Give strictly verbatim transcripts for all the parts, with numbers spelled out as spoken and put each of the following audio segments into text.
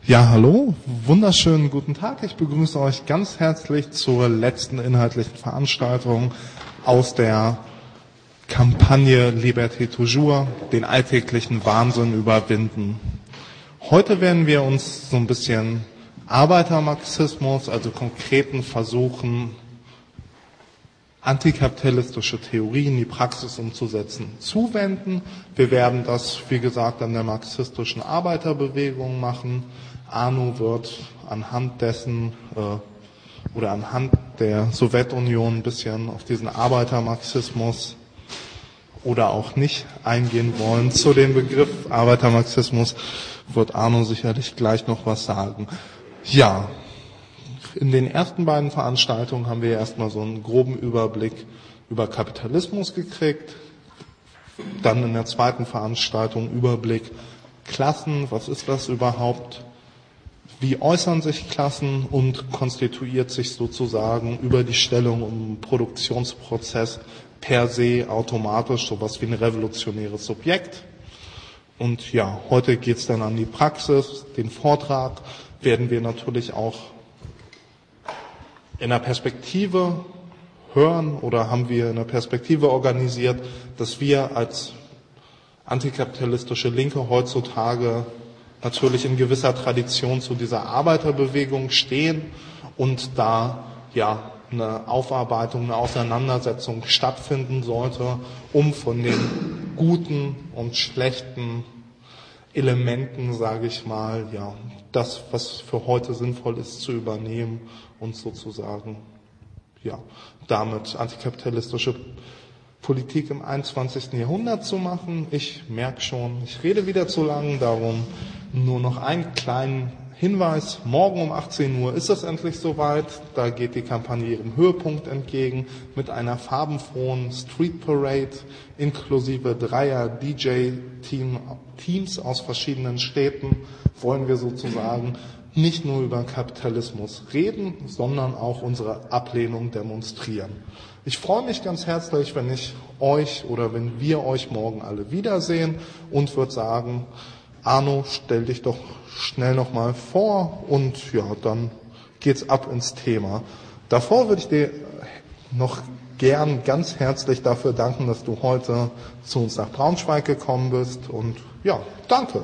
Ja, hallo, wunderschönen guten Tag. Ich begrüße euch ganz herzlich zur letzten inhaltlichen Veranstaltung aus der Kampagne Liberté Toujours, den alltäglichen Wahnsinn überwinden. Heute werden wir uns so ein bisschen Arbeitermarxismus, also konkreten Versuchen, antikapitalistische Theorien in die Praxis umzusetzen, zuwenden. Wir werden das, wie gesagt, an der marxistischen Arbeiterbewegung machen. Arno wird anhand dessen äh, oder anhand der Sowjetunion ein bisschen auf diesen Arbeitermarxismus oder auch nicht eingehen wollen. Zu dem Begriff Arbeitermarxismus wird Arno sicherlich gleich noch was sagen. Ja, in den ersten beiden Veranstaltungen haben wir erstmal so einen groben Überblick über Kapitalismus gekriegt. Dann in der zweiten Veranstaltung Überblick Klassen, was ist das überhaupt? Wie äußern sich Klassen und konstituiert sich sozusagen über die Stellung im Produktionsprozess per se automatisch sowas wie ein revolutionäres Subjekt? Und ja, heute geht's dann an die Praxis. Den Vortrag werden wir natürlich auch in der Perspektive hören oder haben wir in der Perspektive organisiert, dass wir als antikapitalistische Linke heutzutage natürlich in gewisser Tradition zu dieser Arbeiterbewegung stehen und da ja eine Aufarbeitung, eine Auseinandersetzung stattfinden sollte, um von den guten und schlechten Elementen, sage ich mal, ja, das, was für heute sinnvoll ist, zu übernehmen und sozusagen, ja, damit antikapitalistische Politik im einundzwanzigsten Jahrhundert zu machen. Ich merke schon, ich rede wieder zu lang, darum nur noch einen kleinen Hinweis. Morgen um achtzehn Uhr ist es endlich soweit. Da geht die Kampagne ihrem Höhepunkt entgegen mit einer farbenfrohen Street Parade inklusive dreier D J-Teams aus verschiedenen Städten. Wollen wir sozusagen nicht nur über Kapitalismus reden, sondern auch unsere Ablehnung demonstrieren. Ich freue mich ganz herzlich, wenn ich euch oder wenn wir euch morgen alle wiedersehen und würde sagen, Arno, stell dich doch schnell nochmal vor und ja, dann geht's ab ins Thema. Davor würde ich dir noch gern ganz herzlich dafür danken, dass du heute zu uns nach Braunschweig gekommen bist und ja, danke.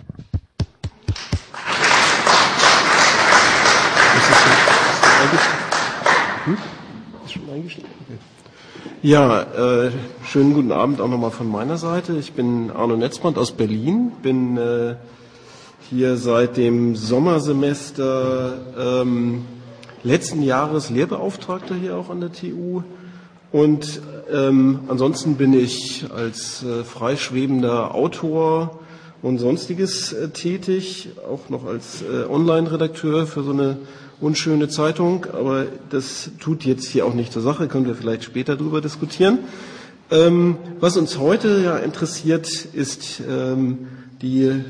Ist schon eingeschlagen? Okay. Ja, äh, schönen guten Abend auch nochmal von meiner Seite. Ich bin Arno Netzbrand aus Berlin, bin äh, hier seit dem Sommersemester ähm, letzten Jahres Lehrbeauftragter hier auch an der T U und ähm, ansonsten bin ich als äh, freischwebender Autor und Sonstiges äh, tätig, auch noch als äh, Online-Redakteur für so eine unschöne Zeitung, aber das tut jetzt hier auch nicht zur Sache, können wir vielleicht später drüber diskutieren. Ähm, was uns heute ja interessiert, ist ähm, die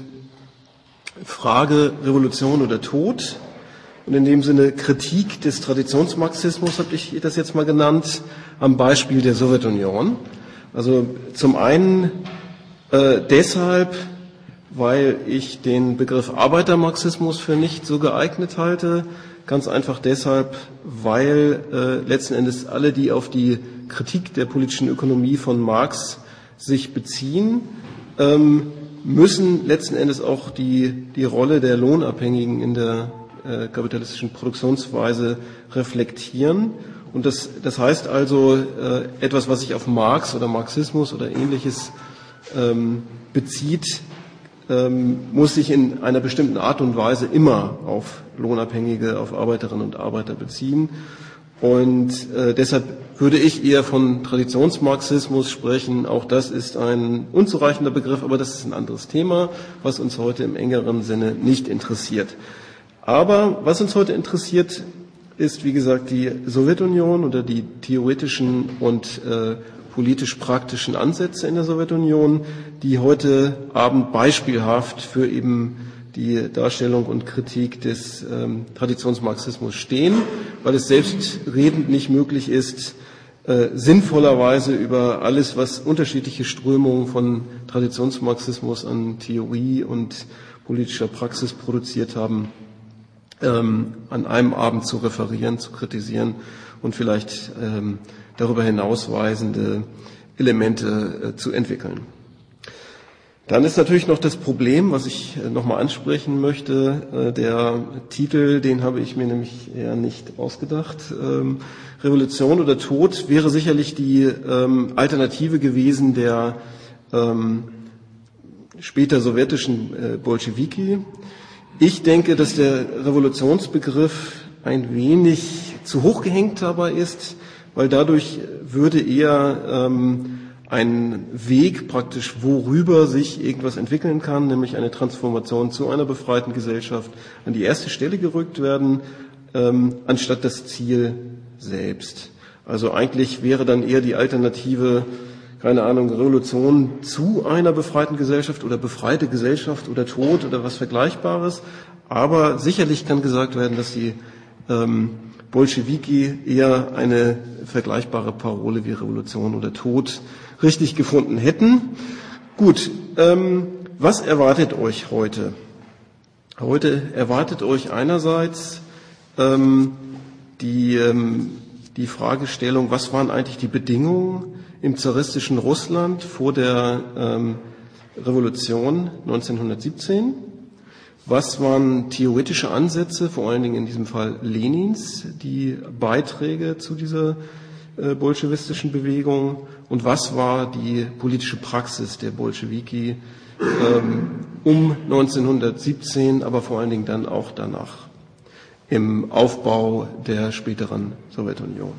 Frage Revolution oder Tod und in dem Sinne Kritik des Traditionsmarxismus, habe ich das jetzt mal genannt, am Beispiel der Sowjetunion. Also zum einen äh, deshalb, weil ich den Begriff Arbeitermarxismus für nicht so geeignet halte, ganz einfach deshalb, weil äh, letzten Endes alle, die auf die Kritik der politischen Ökonomie von Marx sich beziehen, ähm, müssen letzten Endes auch die, die Rolle der Lohnabhängigen in der äh, kapitalistischen Produktionsweise reflektieren. Und das, das heißt also, äh, etwas, was sich auf Marx oder Marxismus oder Ähnliches ähm, bezieht, ähm, muss sich in einer bestimmten Art und Weise immer auf Lohnabhängige, auf Arbeiterinnen und Arbeiter beziehen. Und äh, deshalb würde ich eher von Traditionsmarxismus sprechen. Auch das ist ein unzureichender Begriff, aber das ist ein anderes Thema, was uns heute im engeren Sinne nicht interessiert. Aber was uns heute interessiert, ist, wie gesagt, die Sowjetunion oder die theoretischen und äh, politisch-praktischen Ansätze in der Sowjetunion, die heute Abend beispielhaft für eben die Darstellung und Kritik des ähm, Traditionsmarxismus stehen, weil es selbstredend nicht möglich ist, äh, sinnvollerweise über alles, was unterschiedliche Strömungen von Traditionsmarxismus an Theorie und politischer Praxis produziert haben, ähm, an einem Abend zu referieren, zu kritisieren und vielleicht ähm, darüber hinausweisende Elemente äh, zu entwickeln. Dann ist natürlich noch das Problem, was ich äh, nochmal ansprechen möchte. Äh, der Titel, den habe ich mir nämlich eher nicht ausgedacht. Ähm, Revolution oder Tod wäre sicherlich die ähm, Alternative gewesen der ähm, später sowjetischen äh, Bolschewiki. Ich denke, dass der Revolutionsbegriff ein wenig zu hoch gehängt dabei ist, weil dadurch würde eher ähm, ein Weg praktisch, worüber sich irgendwas entwickeln kann, nämlich eine Transformation zu einer befreiten Gesellschaft, an die erste Stelle gerückt werden, ähm, anstatt das Ziel selbst. Also eigentlich wäre dann eher die Alternative, keine Ahnung, Revolution zu einer befreiten Gesellschaft oder befreite Gesellschaft oder Tod oder was Vergleichbares. Aber sicherlich kann gesagt werden, dass die ähm, Bolschewiki eher eine vergleichbare Parole wie Revolution oder Tod richtig gefunden hätten. Gut, ähm, was erwartet euch heute? Heute erwartet euch einerseits ähm, die, ähm, die Fragestellung, was waren eigentlich die Bedingungen im zaristischen Russland vor der ähm, Revolution neunzehnhundertsiebzehn? Was waren theoretische Ansätze, vor allen Dingen in diesem Fall Lenins, die Beiträge zu dieser äh, bolschewistischen Bewegung? Und was war die politische Praxis der Bolschewiki ähm, um neunzehnhundertsiebzehn, aber vor allen Dingen dann auch danach im Aufbau der späteren Sowjetunion?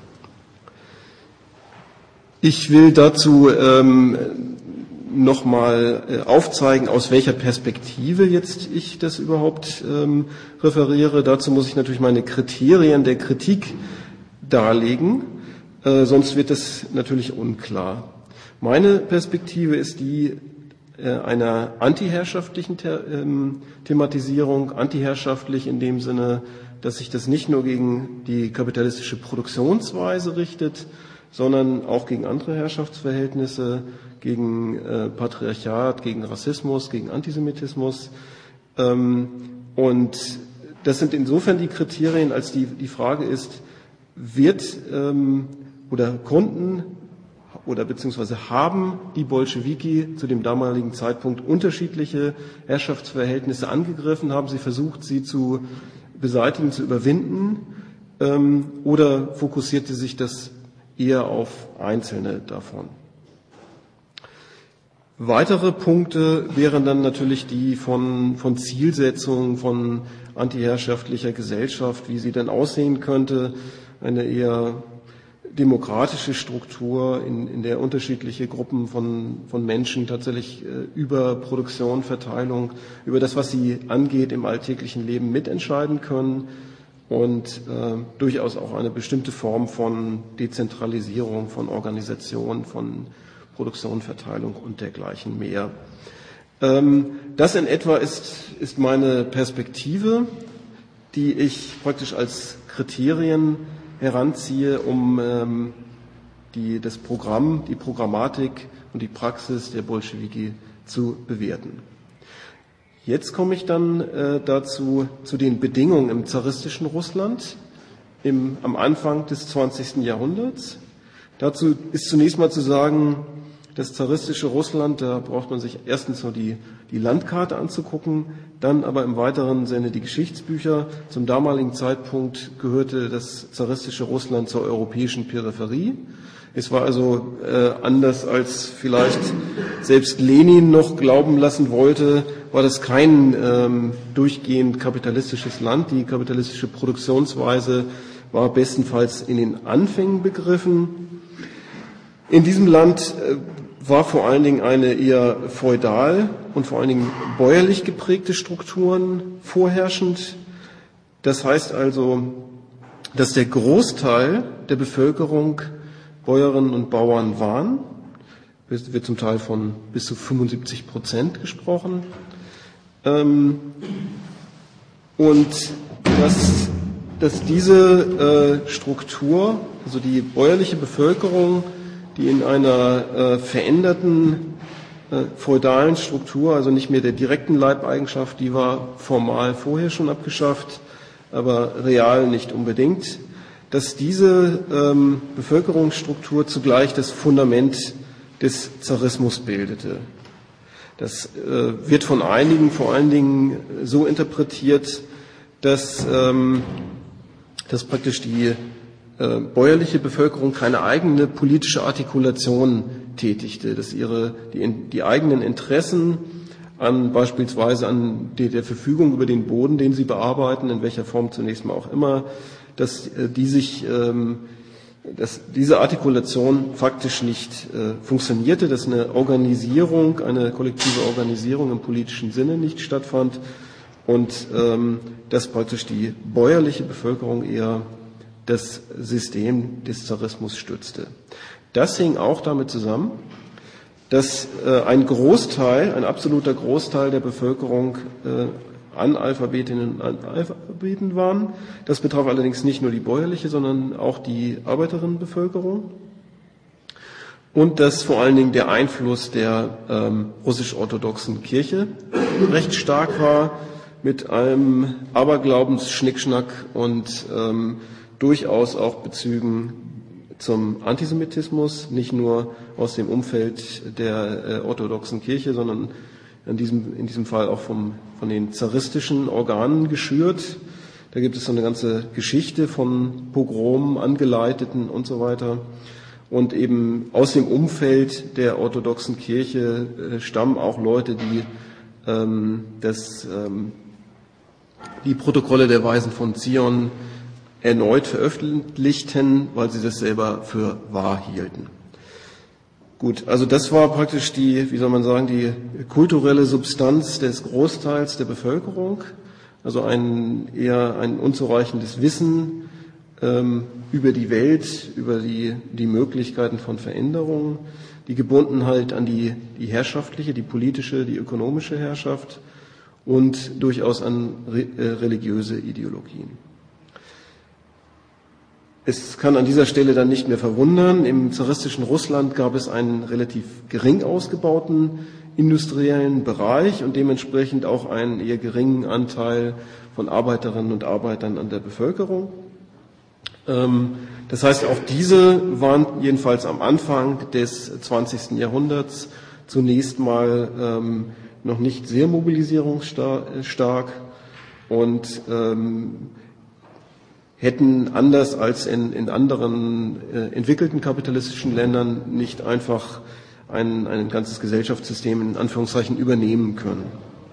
Ich will dazu ähm, nochmal äh, aufzeigen, aus welcher Perspektive jetzt ich das überhaupt ähm, referiere. Dazu muss ich natürlich meine Kriterien der Kritik darlegen, äh, sonst wird es natürlich unklar. Meine Perspektive ist die äh, einer antiherrschaftlichen The- ähm, Thematisierung, antiherrschaftlich in dem Sinne, dass sich das nicht nur gegen die kapitalistische Produktionsweise richtet, sondern auch gegen andere Herrschaftsverhältnisse, gegen äh, Patriarchat, gegen Rassismus, gegen Antisemitismus. Ähm, und das sind insofern die Kriterien, als die, die Frage ist, wird ähm, oder konnten oder beziehungsweise haben die Bolschewiki zu dem damaligen Zeitpunkt unterschiedliche Herrschaftsverhältnisse angegriffen, haben sie versucht, sie zu beseitigen, zu überwinden, ähm, oder fokussierte sich das eher auf einzelne davon? Weitere Punkte wären dann natürlich die von, von Zielsetzung, von antiherrschaftlicher Gesellschaft, wie sie denn aussehen könnte, eine eher demokratische Struktur, in, in der unterschiedliche Gruppen von, von Menschen tatsächlich äh, über Produktion, Verteilung, über das, was sie angeht, im alltäglichen Leben mitentscheiden können und äh, durchaus auch eine bestimmte Form von Dezentralisierung, von Organisation, von Produktion, Verteilung und dergleichen mehr. Ähm, das in etwa ist, ist meine Perspektive, die ich praktisch als Kriterien heranziehe, um ähm, die, das Programm, die Programmatik und die Praxis der Bolschewiki zu bewerten. Jetzt komme ich dann äh, dazu, zu den Bedingungen im zaristischen Russland im, am Anfang des zwanzigsten Jahrhunderts. Dazu ist zunächst mal zu sagen, das zaristische Russland, da braucht man sich erstens nur die, die Landkarte anzugucken, dann aber im weiteren Sinne die Geschichtsbücher. Zum damaligen Zeitpunkt gehörte das zaristische Russland zur europäischen Peripherie. Es war also äh, anders als vielleicht selbst Lenin noch glauben lassen wollte, war das kein ähm, durchgehend kapitalistisches Land. Die kapitalistische Produktionsweise war bestenfalls in den Anfängen begriffen. In diesem Land äh, war vor allen Dingen eine eher feudal und vor allen Dingen bäuerlich geprägte Strukturen vorherrschend. Das heißt also, dass der Großteil der Bevölkerung Bäuerinnen und Bauern waren. Es wird zum Teil von bis zu fünfundsiebzig Prozent gesprochen. Und dass, dass diese äh, Struktur, also die bäuerliche Bevölkerung, die in einer äh, veränderten äh, feudalen Struktur, also nicht mehr der direkten Leibeigenschaft, die war formal vorher schon abgeschafft, aber real nicht unbedingt, dass diese ähm, Bevölkerungsstruktur zugleich das Fundament des Zarismus bildete. Das äh, wird von einigen vor allen Dingen so interpretiert, dass, ähm, dass praktisch die äh, bäuerliche Bevölkerung keine eigene politische Artikulation tätigte, dass ihre, die, die eigenen Interessen an beispielsweise an die, der Verfügung über den Boden, den sie bearbeiten, in welcher Form zunächst mal auch immer, dass äh, die sich ähm, dass diese Artikulation faktisch nicht äh, funktionierte, dass eine Organisierung, eine kollektive Organisierung im politischen Sinne nicht stattfand und ähm, dass praktisch die bäuerliche Bevölkerung eher das System des Zarismus stützte. Das hing auch damit zusammen, dass äh, ein Großteil, ein absoluter Großteil der Bevölkerung äh, Analphabetinnen und Analphabeten waren. Das betraf allerdings nicht nur die bäuerliche, sondern auch die Arbeiterinnenbevölkerung. Und dass vor allen Dingen der Einfluss der ähm, russisch-orthodoxen Kirche recht stark war, mit einem Aberglaubensschnickschnack und ähm, durchaus auch Bezügen zum Antisemitismus, nicht nur aus dem Umfeld der äh, orthodoxen Kirche, sondern in diesem, in diesem Fall auch vom, von den zaristischen Organen geschürt. Da gibt es so eine ganze Geschichte von Pogromen, Angeleiteten und so weiter. Und eben aus dem Umfeld der orthodoxen Kirche äh, stammen auch Leute, die ähm, das, ähm, die Protokolle der Weisen von Zion erneut veröffentlichten, weil sie das selber für wahr hielten. Gut, also das war praktisch die, wie soll man sagen, die kulturelle Substanz des Großteils der Bevölkerung, also ein eher ein unzureichendes Wissen ähm, über die Welt, über die, die Möglichkeiten von Veränderungen, die Gebundenheit an die, die herrschaftliche, die politische, die ökonomische Herrschaft und durchaus an re, äh, religiöse Ideologien. Es kann an dieser Stelle dann nicht mehr verwundern, im zaristischen Russland gab es einen relativ gering ausgebauten industriellen Bereich und dementsprechend auch einen eher geringen Anteil von Arbeiterinnen und Arbeitern an der Bevölkerung. Das heißt, auch diese waren jedenfalls am Anfang des zwanzigsten Jahrhunderts zunächst mal noch nicht sehr mobilisierungsstark und hätten anders als in, in anderen äh, entwickelten kapitalistischen Ländern nicht einfach ein, ein ganzes Gesellschaftssystem in Anführungszeichen übernehmen können.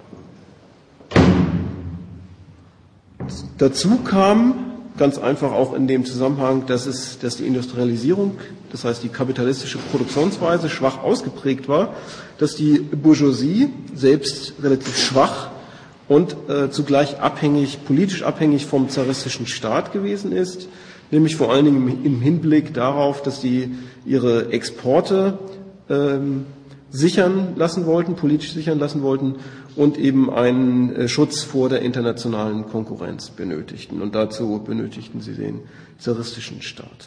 Dazu kam ganz einfach auch in dem Zusammenhang, dass, es, dass die Industrialisierung, das heißt die kapitalistische Produktionsweise, schwach ausgeprägt war, dass die Bourgeoisie selbst relativ schwach und äh, zugleich abhängig, politisch abhängig vom zaristischen Staat gewesen ist, nämlich vor allen Dingen im, im Hinblick darauf, dass die ihre Exporte ähm, sichern lassen wollten, politisch sichern lassen wollten und eben einen äh, Schutz vor der internationalen Konkurrenz benötigten. Und dazu benötigten sie den zaristischen Staat.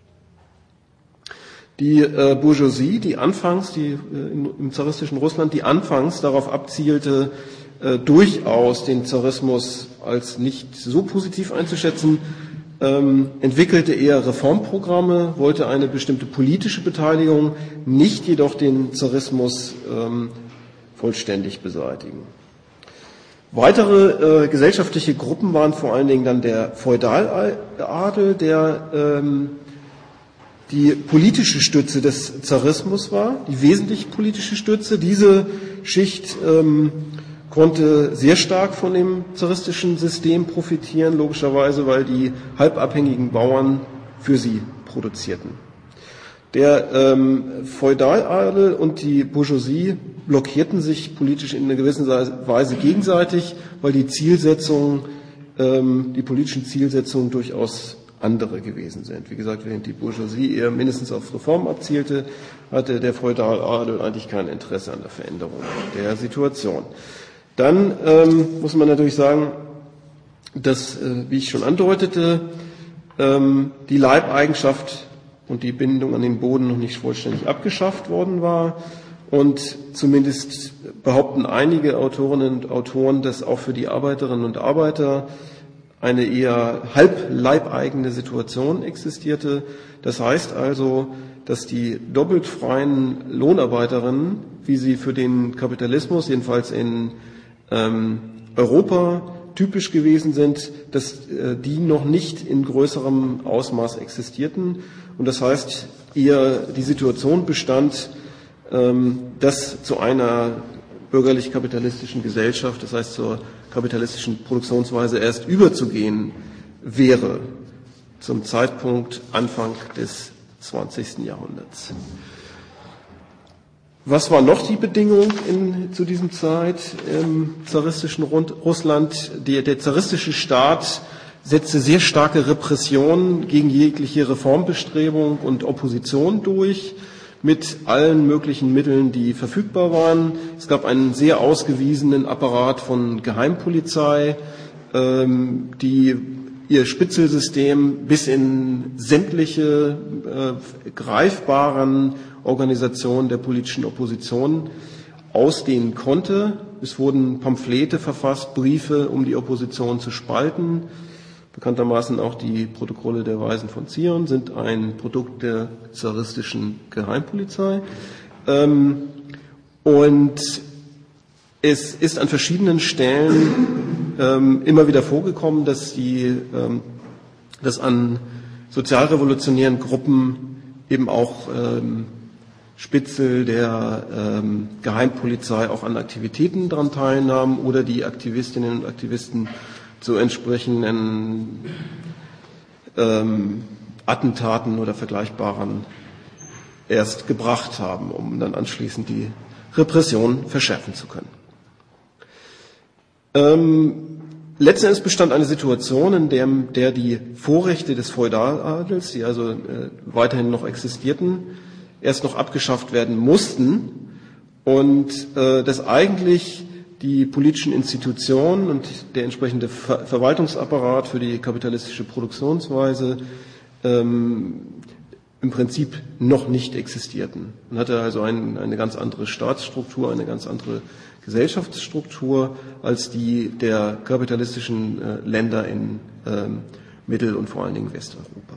Die äh, Bourgeoisie, die anfangs, die äh, im, im zaristischen Russland, die anfangs darauf abzielte, Äh, durchaus den Zarismus als nicht so positiv einzuschätzen, ähm, entwickelte eher Reformprogramme, wollte eine bestimmte politische Beteiligung, nicht jedoch den Zarismus ähm, vollständig beseitigen. Weitere äh, gesellschaftliche Gruppen waren vor allen Dingen dann der Feudaladel, der ähm, die politische Stütze des Zarismus war, die wesentlich politische Stütze. Diese Schicht ähm, konnte sehr stark von dem zaristischen System profitieren, logischerweise, weil die halbabhängigen Bauern für sie produzierten. Der ähm, Feudaladel und die Bourgeoisie blockierten sich politisch in einer gewissen Weise gegenseitig, weil die Zielsetzungen, ähm, die politischen Zielsetzungen durchaus andere gewesen sind. Wie gesagt, während die Bourgeoisie eher mindestens auf Reformen abzielte, hatte der Feudaladel eigentlich kein Interesse an der Veränderung der Situation. Dann ähm, muss man natürlich sagen, dass, äh, wie ich schon andeutete, ähm, die Leibeigenschaft und die Bindung an den Boden noch nicht vollständig abgeschafft worden war Und zumindest behaupten einige Autorinnen und Autoren, dass auch für die Arbeiterinnen und Arbeiter eine eher halb leibeigene Situation existierte. Das heißt also, dass die doppelt freien Lohnarbeiterinnen, wie sie für den Kapitalismus, jedenfalls in ähm, Europa, typisch gewesen sind, dass äh, die noch nicht in größerem Ausmaß existierten. Und das heißt, eher die Situation bestand, ähm, dass zu einer bürgerlich-kapitalistischen Gesellschaft, das heißt zur kapitalistischen Produktionsweise erst überzugehen wäre, zum Zeitpunkt Anfang des zwanzigsten Jahrhunderts. Was war noch die Bedingung in, zu diesem Zeit im zaristischen Russland? Der, der zaristische Staat setzte sehr starke Repressionen gegen jegliche Reformbestrebung und Opposition durch, mit allen möglichen Mitteln, die verfügbar waren. Es gab einen sehr ausgewiesenen Apparat von Geheimpolizei, ähm, die ihr Spitzelsystem bis in sämtliche äh, greifbaren Organisationen der politischen Opposition ausdehnen konnte. Es wurden Pamphlete verfasst, Briefe, um die Opposition zu spalten. Bekanntermaßen auch die Protokolle der Weisen von Zion sind ein Produkt der zaristischen Geheimpolizei. Ähm, und es ist an verschiedenen Stellen ähm, immer wieder vorgekommen, dass, die, ähm, dass an sozialrevolutionären Gruppen eben auch ähm, Spitzel der ähm, Geheimpolizei auch an Aktivitäten daran teilnahmen oder die Aktivistinnen und Aktivisten zu entsprechenden ähm, Attentaten oder vergleichbaren erst gebracht haben, um dann anschließend die Repression verschärfen zu können. Ähm, letzten Endes bestand eine Situation, in der, der die Vorrechte des Feudaladels, die also äh, weiterhin noch existierten, erst noch abgeschafft werden mussten und äh, dass eigentlich die politischen Institutionen und der entsprechende Ver- Verwaltungsapparat für die kapitalistische Produktionsweise ähm, im Prinzip noch nicht existierten. Man hatte also ein, eine ganz andere Staatsstruktur, eine ganz andere Gesellschaftsstruktur als die der kapitalistischen äh, Länder in ähm, Mittel- und vor allen Dingen Westeuropa.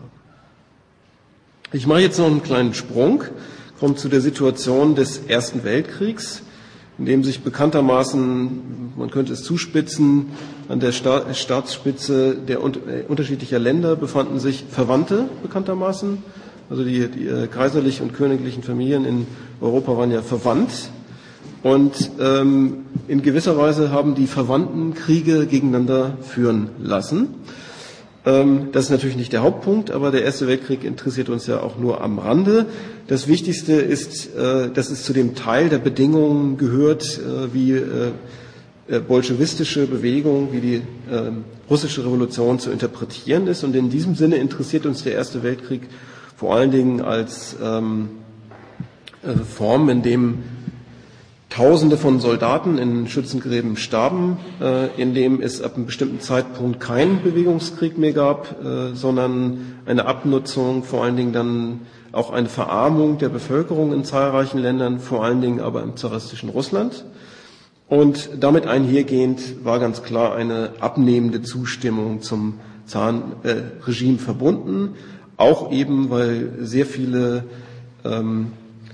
Ich mache jetzt noch einen kleinen Sprung, komme zu der Situation des Ersten Weltkriegs, in dem sich bekanntermaßen, man könnte es zuspitzen, an der Sta- Staatsspitze der un- äh, unterschiedlicher Länder befanden sich Verwandte bekanntermaßen. Also die, die äh, kaiserlichen und königlichen Familien in Europa waren ja verwandt. Und ähm, in gewisser Weise haben die Verwandten Kriege gegeneinander führen lassen. Ähm, das ist natürlich nicht der Hauptpunkt, aber der Erste Weltkrieg interessiert uns ja auch nur am Rande. Das Wichtigste ist, äh, dass es zu dem Teil der Bedingungen gehört, äh, wie äh, bolschewistische Bewegung, wie die äh, russische Revolution zu interpretieren ist. Und in diesem Sinne interessiert uns der Erste Weltkrieg vor allen Dingen als ähm, äh, Form, in dem Tausende von Soldaten in Schützengräben starben, äh, in dem es ab einem bestimmten Zeitpunkt keinen Bewegungskrieg mehr gab, äh, sondern eine Abnutzung, vor allen Dingen dann auch eine Verarmung der Bevölkerung in zahlreichen Ländern, vor allen Dingen aber im zaristischen Russland. Und damit einhergehend war ganz klar eine abnehmende Zustimmung zum Zarenregime äh, verbunden, auch eben, weil sehr viele ähm,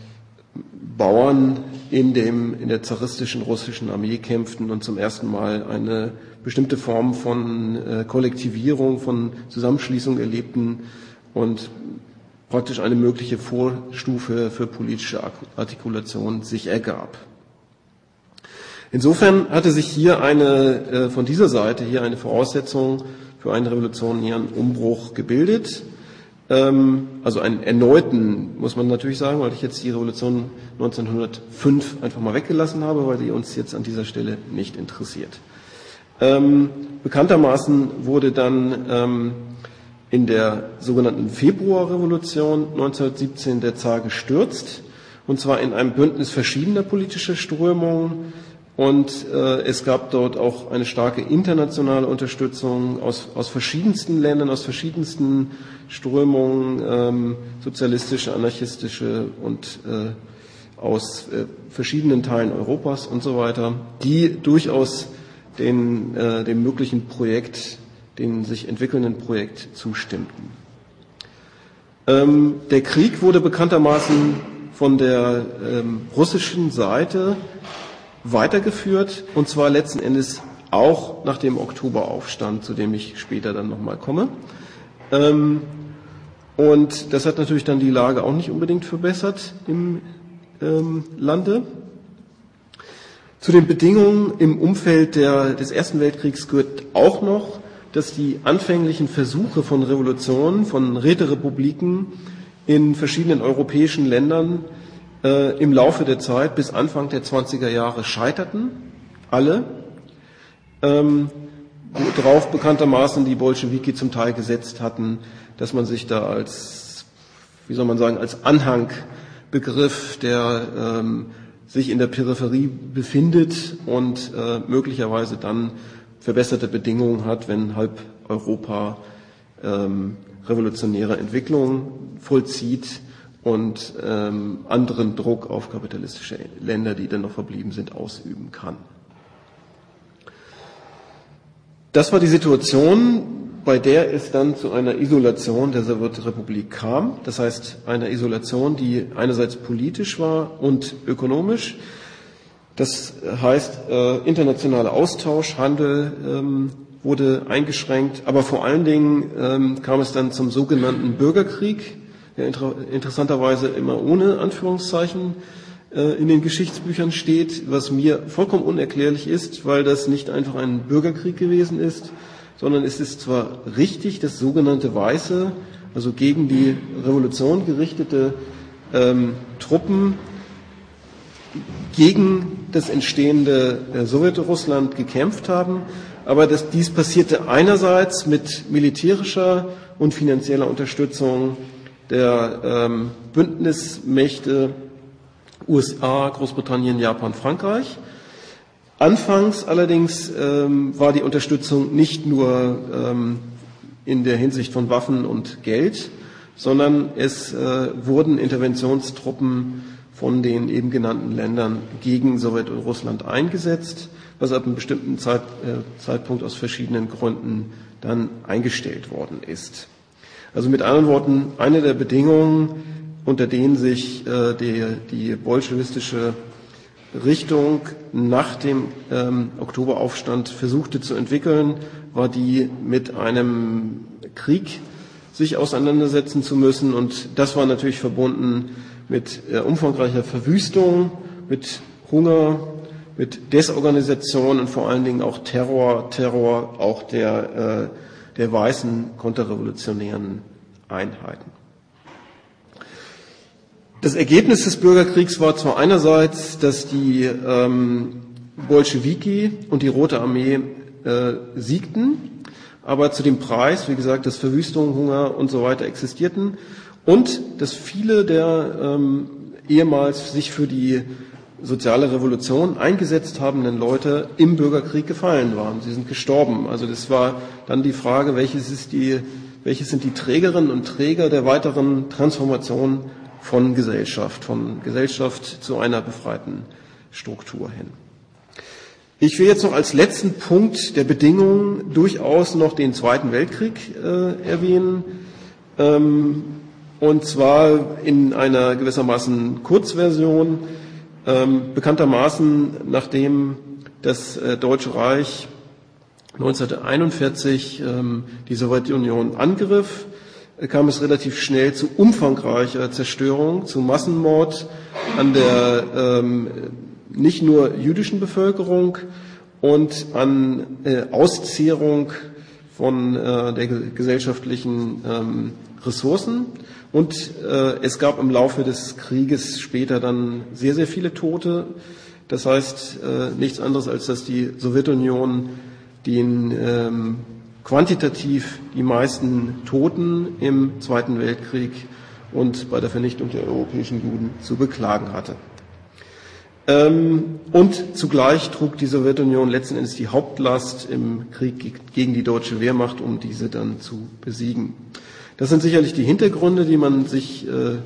Bauern in, dem, in der zaristischen russischen Armee kämpften und zum ersten Mal eine bestimmte Form von äh, Kollektivierung, von Zusammenschließung erlebten und praktisch eine mögliche Vorstufe für politische Artikulation sich ergab. Insofern hatte sich hier eine, äh, von dieser Seite hier eine Voraussetzung für einen revolutionären Umbruch gebildet. Also einen erneuten, muss man natürlich sagen, weil ich jetzt die Revolution neunzehnhundertfünf einfach mal weggelassen habe, weil die uns jetzt an dieser Stelle nicht interessiert. Ähm, bekanntermaßen wurde dann ähm, in der sogenannten Februarrevolution neunzehnhundertsiebzehn der Zar gestürzt, und zwar in einem Bündnis verschiedener politischer Strömungen. Und äh, es gab dort auch eine starke internationale Unterstützung aus, aus verschiedensten Ländern, aus verschiedensten Strömungen, ähm, sozialistische, anarchistische und äh, aus äh, verschiedenen Teilen Europas und so weiter, die durchaus den, äh, dem möglichen Projekt, den sich entwickelnden Projekt zustimmten. Ähm, der Krieg wurde bekanntermaßen von der ähm, russischen Seite weitergeführt, und zwar letzten Endes auch nach dem Oktoberaufstand, zu dem ich später dann nochmal komme. Ähm, und das hat natürlich dann die Lage auch nicht unbedingt verbessert im ähm, Lande. Zu den Bedingungen im Umfeld der, des Ersten Weltkriegs gehört auch noch, dass die anfänglichen Versuche von Revolutionen, von Räterepubliken in verschiedenen europäischen Ländern äh, im Laufe der Zeit bis Anfang der zwanziger Jahre scheiterten. Alle. Ähm, worauf bekanntermaßen die Bolschewiki zum Teil gesetzt hatten, dass man sich da als, wie soll man sagen, als Anhang begriff, der ähm, sich in der Peripherie befindet und äh, möglicherweise dann verbesserte Bedingungen hat, wenn halb Europa ähm, revolutionäre Entwicklungen vollzieht und ähm, anderen Druck auf kapitalistische Länder, die dann noch verblieben sind, ausüben kann. Das war die Situation, bei der es dann zu einer Isolation der Sowjetrepublik kam. Das heißt, einer Isolation, die einerseits politisch war und ökonomisch. Das heißt, äh, internationaler Austausch, Handel ähm, wurde eingeschränkt, aber vor allen Dingen ähm, kam es dann zum sogenannten Bürgerkrieg, der inter- interessanterweise immer ohne Anführungszeichen äh, in den Geschichtsbüchern steht, was mir vollkommen unerklärlich ist, weil das nicht einfach ein Bürgerkrieg gewesen ist, sondern es ist zwar richtig, dass sogenannte Weiße, also gegen die Revolution gerichtete ähm, Truppen gegen das entstehende äh, Sowjetrussland gekämpft haben, aber dass dies passierte einerseits mit militärischer und finanzieller Unterstützung der ähm, Bündnismächte U S A, Großbritannien, Japan, Frankreich. Anfangs allerdings ähm, war die Unterstützung nicht nur ähm, in der Hinsicht von Waffen und Geld, sondern es äh, wurden Interventionstruppen von den eben genannten Ländern gegen Sowjetrussland eingesetzt, was ab einem bestimmten Zeit, äh, Zeitpunkt aus verschiedenen Gründen dann eingestellt worden ist. Also mit anderen Worten, eine der Bedingungen, unter denen sich äh, die, die bolschewistische Richtung nach dem ähm, Oktoberaufstand versuchte zu entwickeln, war die, mit einem Krieg sich auseinandersetzen zu müssen. Und das war natürlich verbunden mit äh, umfangreicher Verwüstung, mit Hunger, mit Desorganisation und vor allen Dingen auch Terror, Terror auch der, äh, der weißen konterrevolutionären Einheiten. Das Ergebnis des Bürgerkriegs war zwar einerseits, dass die ähm, Bolschewiki und die Rote Armee äh, siegten, aber zu dem Preis, wie gesagt, dass Verwüstung, Hunger und so weiter existierten und dass viele der ähm, ehemals sich für die soziale Revolution eingesetzt habenden Leute im Bürgerkrieg gefallen waren. Sie sind gestorben. Also das war dann die Frage, welches ist die, welches sind die Trägerinnen und Träger der weiteren Transformation von Gesellschaft, von Gesellschaft zu einer befreiten Struktur hin. Ich will jetzt noch als letzten Punkt der Bedingungen durchaus noch den Zweiten Weltkrieg äh, erwähnen, ähm, und zwar in einer gewissermaßen Kurzversion. Ähm, bekanntermaßen, nachdem das äh, Deutsche Reich neunzehnhunderteinundvierzig ähm, die Sowjetunion angriff, äh, kam es relativ schnell zu umfangreicher Zerstörung, zu Massenmord an der ähm, nicht nur jüdischen Bevölkerung und an äh, Auszehrung von äh, der gesellschaftlichen ähm, Ressourcen. Und äh, es gab im Laufe des Krieges später dann sehr, sehr viele Tote. Das heißt äh, nichts anderes, als dass die Sowjetunion den ähm, quantitativ die meisten Toten im Zweiten Weltkrieg und bei der Vernichtung der europäischen Juden zu beklagen hatte. Ähm, und zugleich trug die Sowjetunion letzten Endes die Hauptlast im Krieg gegen die deutsche Wehrmacht, um diese dann zu besiegen. Das sind sicherlich die Hintergründe, die man sich äh,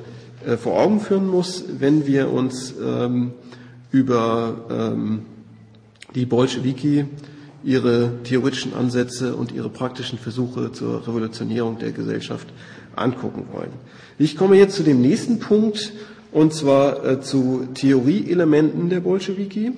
äh, vor Augen führen muss, wenn wir uns ähm, über ähm, die Bolschewiki, ihre theoretischen Ansätze und ihre praktischen Versuche zur Revolutionierung der Gesellschaft angucken wollen. Ich komme jetzt zu dem nächsten Punkt, und zwar äh, zu Theorieelementen der Bolschewiki.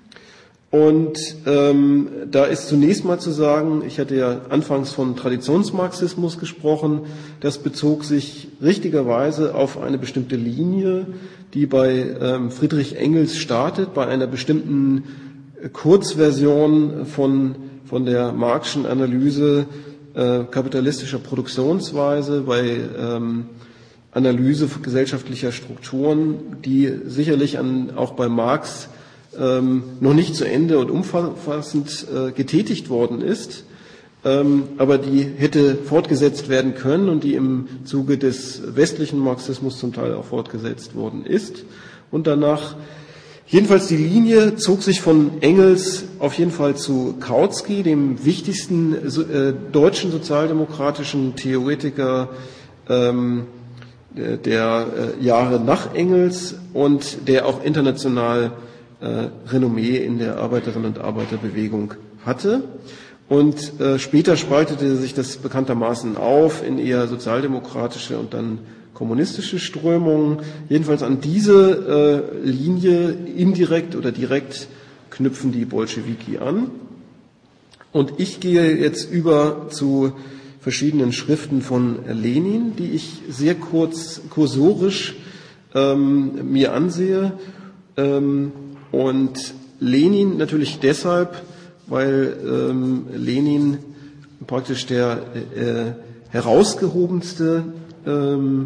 Und ähm, da ist zunächst mal zu sagen, ich hatte ja anfangs von Traditionsmarxismus gesprochen, das bezog sich richtigerweise auf eine bestimmte Linie, die bei ähm, Friedrich Engels startet, bei einer bestimmten Kurzversion von, von der Marxischen Analyse äh, kapitalistischer Produktionsweise, bei ähm, Analyse gesellschaftlicher Strukturen, die sicherlich an, auch bei Marx ähm, noch nicht zu Ende und umfassend äh, getätigt worden ist, ähm, aber die hätte fortgesetzt werden können und die im Zuge des westlichen Marxismus zum Teil auch fortgesetzt worden ist. Und danach, jedenfalls die Linie zog sich von Engels auf jeden Fall zu Kautsky, dem wichtigsten äh, deutschen sozialdemokratischen Theoretiker ähm, der äh, Jahre nach Engels und der auch international äh, Renommee in der Arbeiterinnen- und Arbeiterbewegung hatte. Und äh, später spaltete sich das bekanntermaßen auf in eher sozialdemokratische und dann kommunistische Strömungen. Jedenfalls an diese äh, Linie indirekt oder direkt knüpfen die Bolschewiki an. Und ich gehe jetzt über zu verschiedenen Schriften von Lenin, die ich sehr kurz kursorisch ähm, mir ansehe. Ähm, und Lenin natürlich deshalb, weil ähm, Lenin praktisch der äh, herausgehobenste ähm,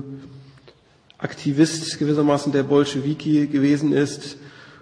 Aktivist gewissermaßen der Bolschewiki gewesen ist.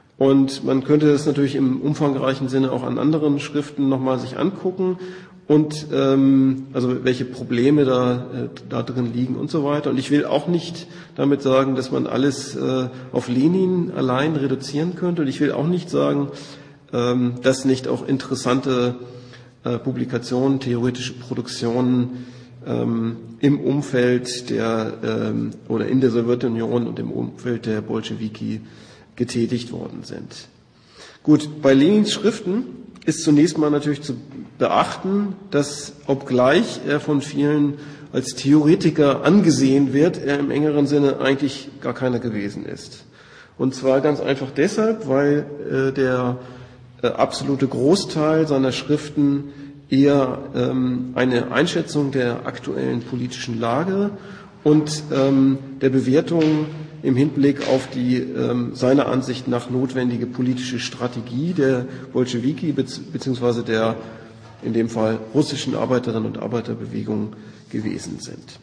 Und man könnte es natürlich im umfangreichen Sinne auch an anderen Schriften nochmal sich angucken und ähm, also welche Probleme da, äh, da drin liegen und so weiter. Und ich will auch nicht damit sagen, dass man alles äh, auf Lenin allein reduzieren könnte. Und ich will auch nicht sagen, ähm, dass nicht auch interessante äh, Publikationen, theoretische Produktionen ähm, im Umfeld der ähm, oder in der Sowjetunion und im Umfeld der Bolschewiki getätigt worden sind. Gut, bei Lenins Schriften ist zunächst mal natürlich zu beachten, dass obgleich er von vielen als Theoretiker angesehen wird, er im engeren Sinne eigentlich gar keiner gewesen ist. Und zwar ganz einfach deshalb, weil äh, der äh, absolute Großteil seiner Schriften eher ähm, eine Einschätzung der aktuellen politischen Lage und ähm, der Bewertung im Hinblick auf die ähm, seiner Ansicht nach notwendige politische Strategie der Bolschewiki beziehungsweise der in dem Fall russischen Arbeiterinnen und Arbeiterbewegung gewesen sind.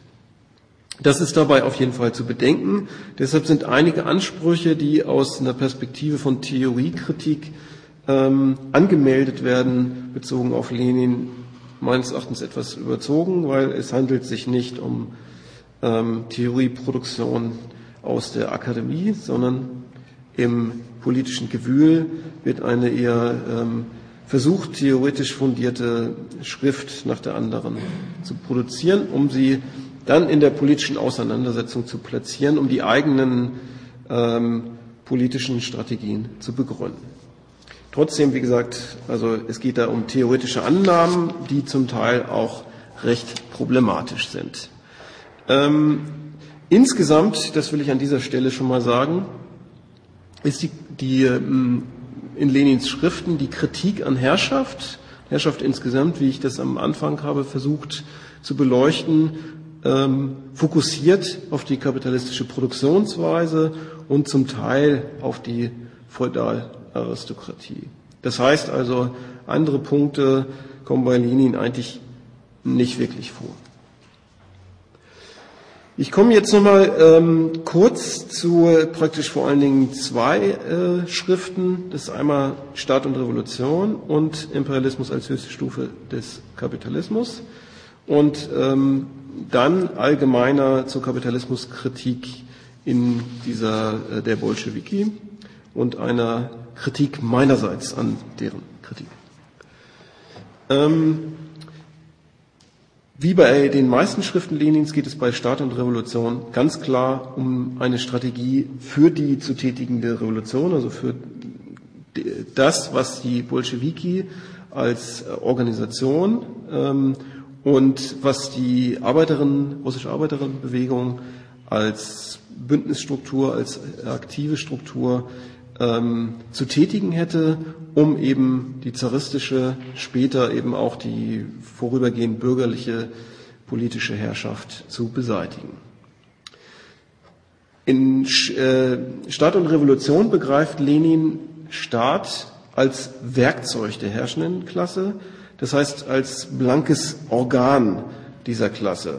Das ist dabei auf jeden Fall zu bedenken. Deshalb sind einige Ansprüche, die aus einer Perspektive von Theoriekritik ähm, angemeldet werden, bezogen auf Lenin, meines Erachtens etwas überzogen, weil es handelt sich nicht um ähm, Theorieproduktion aus der Akademie, sondern im politischen Gewühl wird eine eher ähm, versucht, theoretisch fundierte Schrift nach der anderen zu produzieren, um sie dann in der politischen Auseinandersetzung zu platzieren, um die eigenen ähm, politischen Strategien zu begründen. Trotzdem, wie gesagt, also es geht da um theoretische Annahmen, die zum Teil auch recht problematisch sind. Ähm, insgesamt, das will ich an dieser Stelle schon mal sagen, ist die, die in Lenins Schriften die Kritik an Herrschaft, Herrschaft insgesamt, wie ich das am Anfang habe versucht zu beleuchten, ähm, fokussiert auf die kapitalistische Produktionsweise und zum Teil auf die Feudalaristokratie. Das heißt also, andere Punkte kommen bei Lenin eigentlich nicht wirklich vor. Ich komme jetzt nochmal ähm, kurz zu praktisch vor allen Dingen zwei äh, Schriften. Das ist einmal Staat und Revolution und Imperialismus als höchste Stufe des Kapitalismus. Und ähm, dann allgemeiner zur Kapitalismuskritik in dieser äh, der Bolschewiki und einer Kritik meinerseits an deren Kritik. Ähm, Wie bei den meisten Schriften Lenins geht es bei Staat und Revolution ganz klar um eine Strategie für die zu tätigende Revolution, also für das, was die Bolschewiki als Organisation ähm, und was die Arbeiterinnen, russische Arbeiterinnenbewegung als Bündnisstruktur, als aktive Struktur ähm, zu tätigen hätte, um eben die zaristische, später eben auch die vorübergehend bürgerliche politische Herrschaft zu beseitigen. In äh, Staat und Revolution begreift Lenin Staat als Werkzeug der herrschenden Klasse, das heißt als blankes Organ dieser Klasse.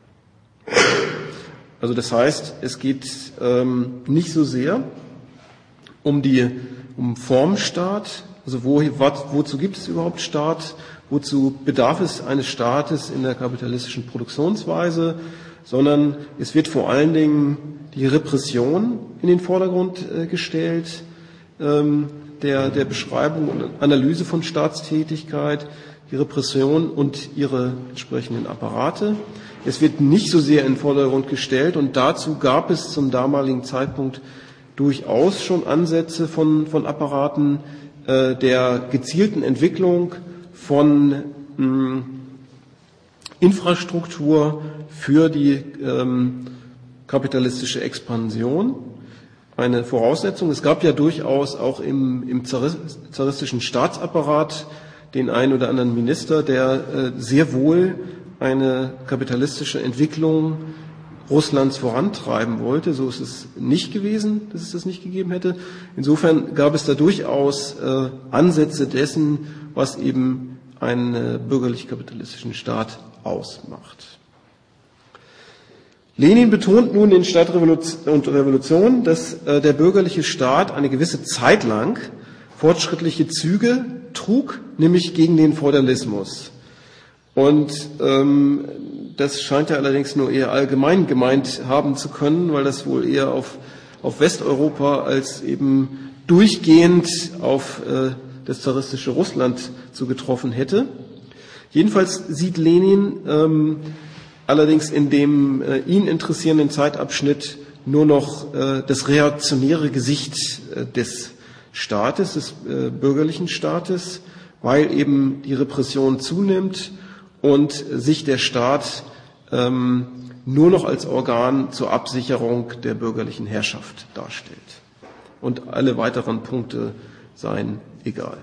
Also das heißt, es geht ähm, nicht so sehr um die um Formstaat, also wo, wat, wozu gibt es überhaupt Staat, wozu bedarf es eines Staates in der kapitalistischen Produktionsweise, sondern es wird vor allen Dingen die Repression in den Vordergrund äh, gestellt, ähm, der, der Beschreibung und Analyse von Staatstätigkeit, die Repression und ihre entsprechenden Apparate. Es wird nicht so sehr in den Vordergrund gestellt und dazu gab es zum damaligen Zeitpunkt durchaus schon Ansätze von, von Apparaten äh, der gezielten Entwicklung von mh, Infrastruktur für die ähm, kapitalistische Expansion. Eine Voraussetzung. Es gab ja durchaus auch im, im zaristischen Staatsapparat den einen oder anderen Minister, der äh, sehr wohl eine kapitalistische Entwicklung Russlands vorantreiben wollte. So ist es nicht gewesen, dass es das nicht gegeben hätte. Insofern gab es da durchaus äh, Ansätze dessen, was eben einen äh, bürgerlich-kapitalistischen Staat ausmacht. Lenin betont nun in Staat und Revolution, dass äh, der bürgerliche Staat eine gewisse Zeit lang fortschrittliche Züge trug, nämlich gegen den Feudalismus. Und ähm, das scheint er allerdings nur eher allgemein gemeint haben zu können, weil das wohl eher auf, auf Westeuropa als eben durchgehend auf äh, das zaristische Russland zugetroffen hätte. Jedenfalls sieht Lenin ähm, allerdings in dem äh, ihn interessierenden Zeitabschnitt nur noch äh, das reaktionäre Gesicht äh, des Staates, des äh, bürgerlichen Staates, weil eben die Repression zunimmt und sich der Staat ähm, nur noch als Organ zur Absicherung der bürgerlichen Herrschaft darstellt. Und alle weiteren Punkte seien egal.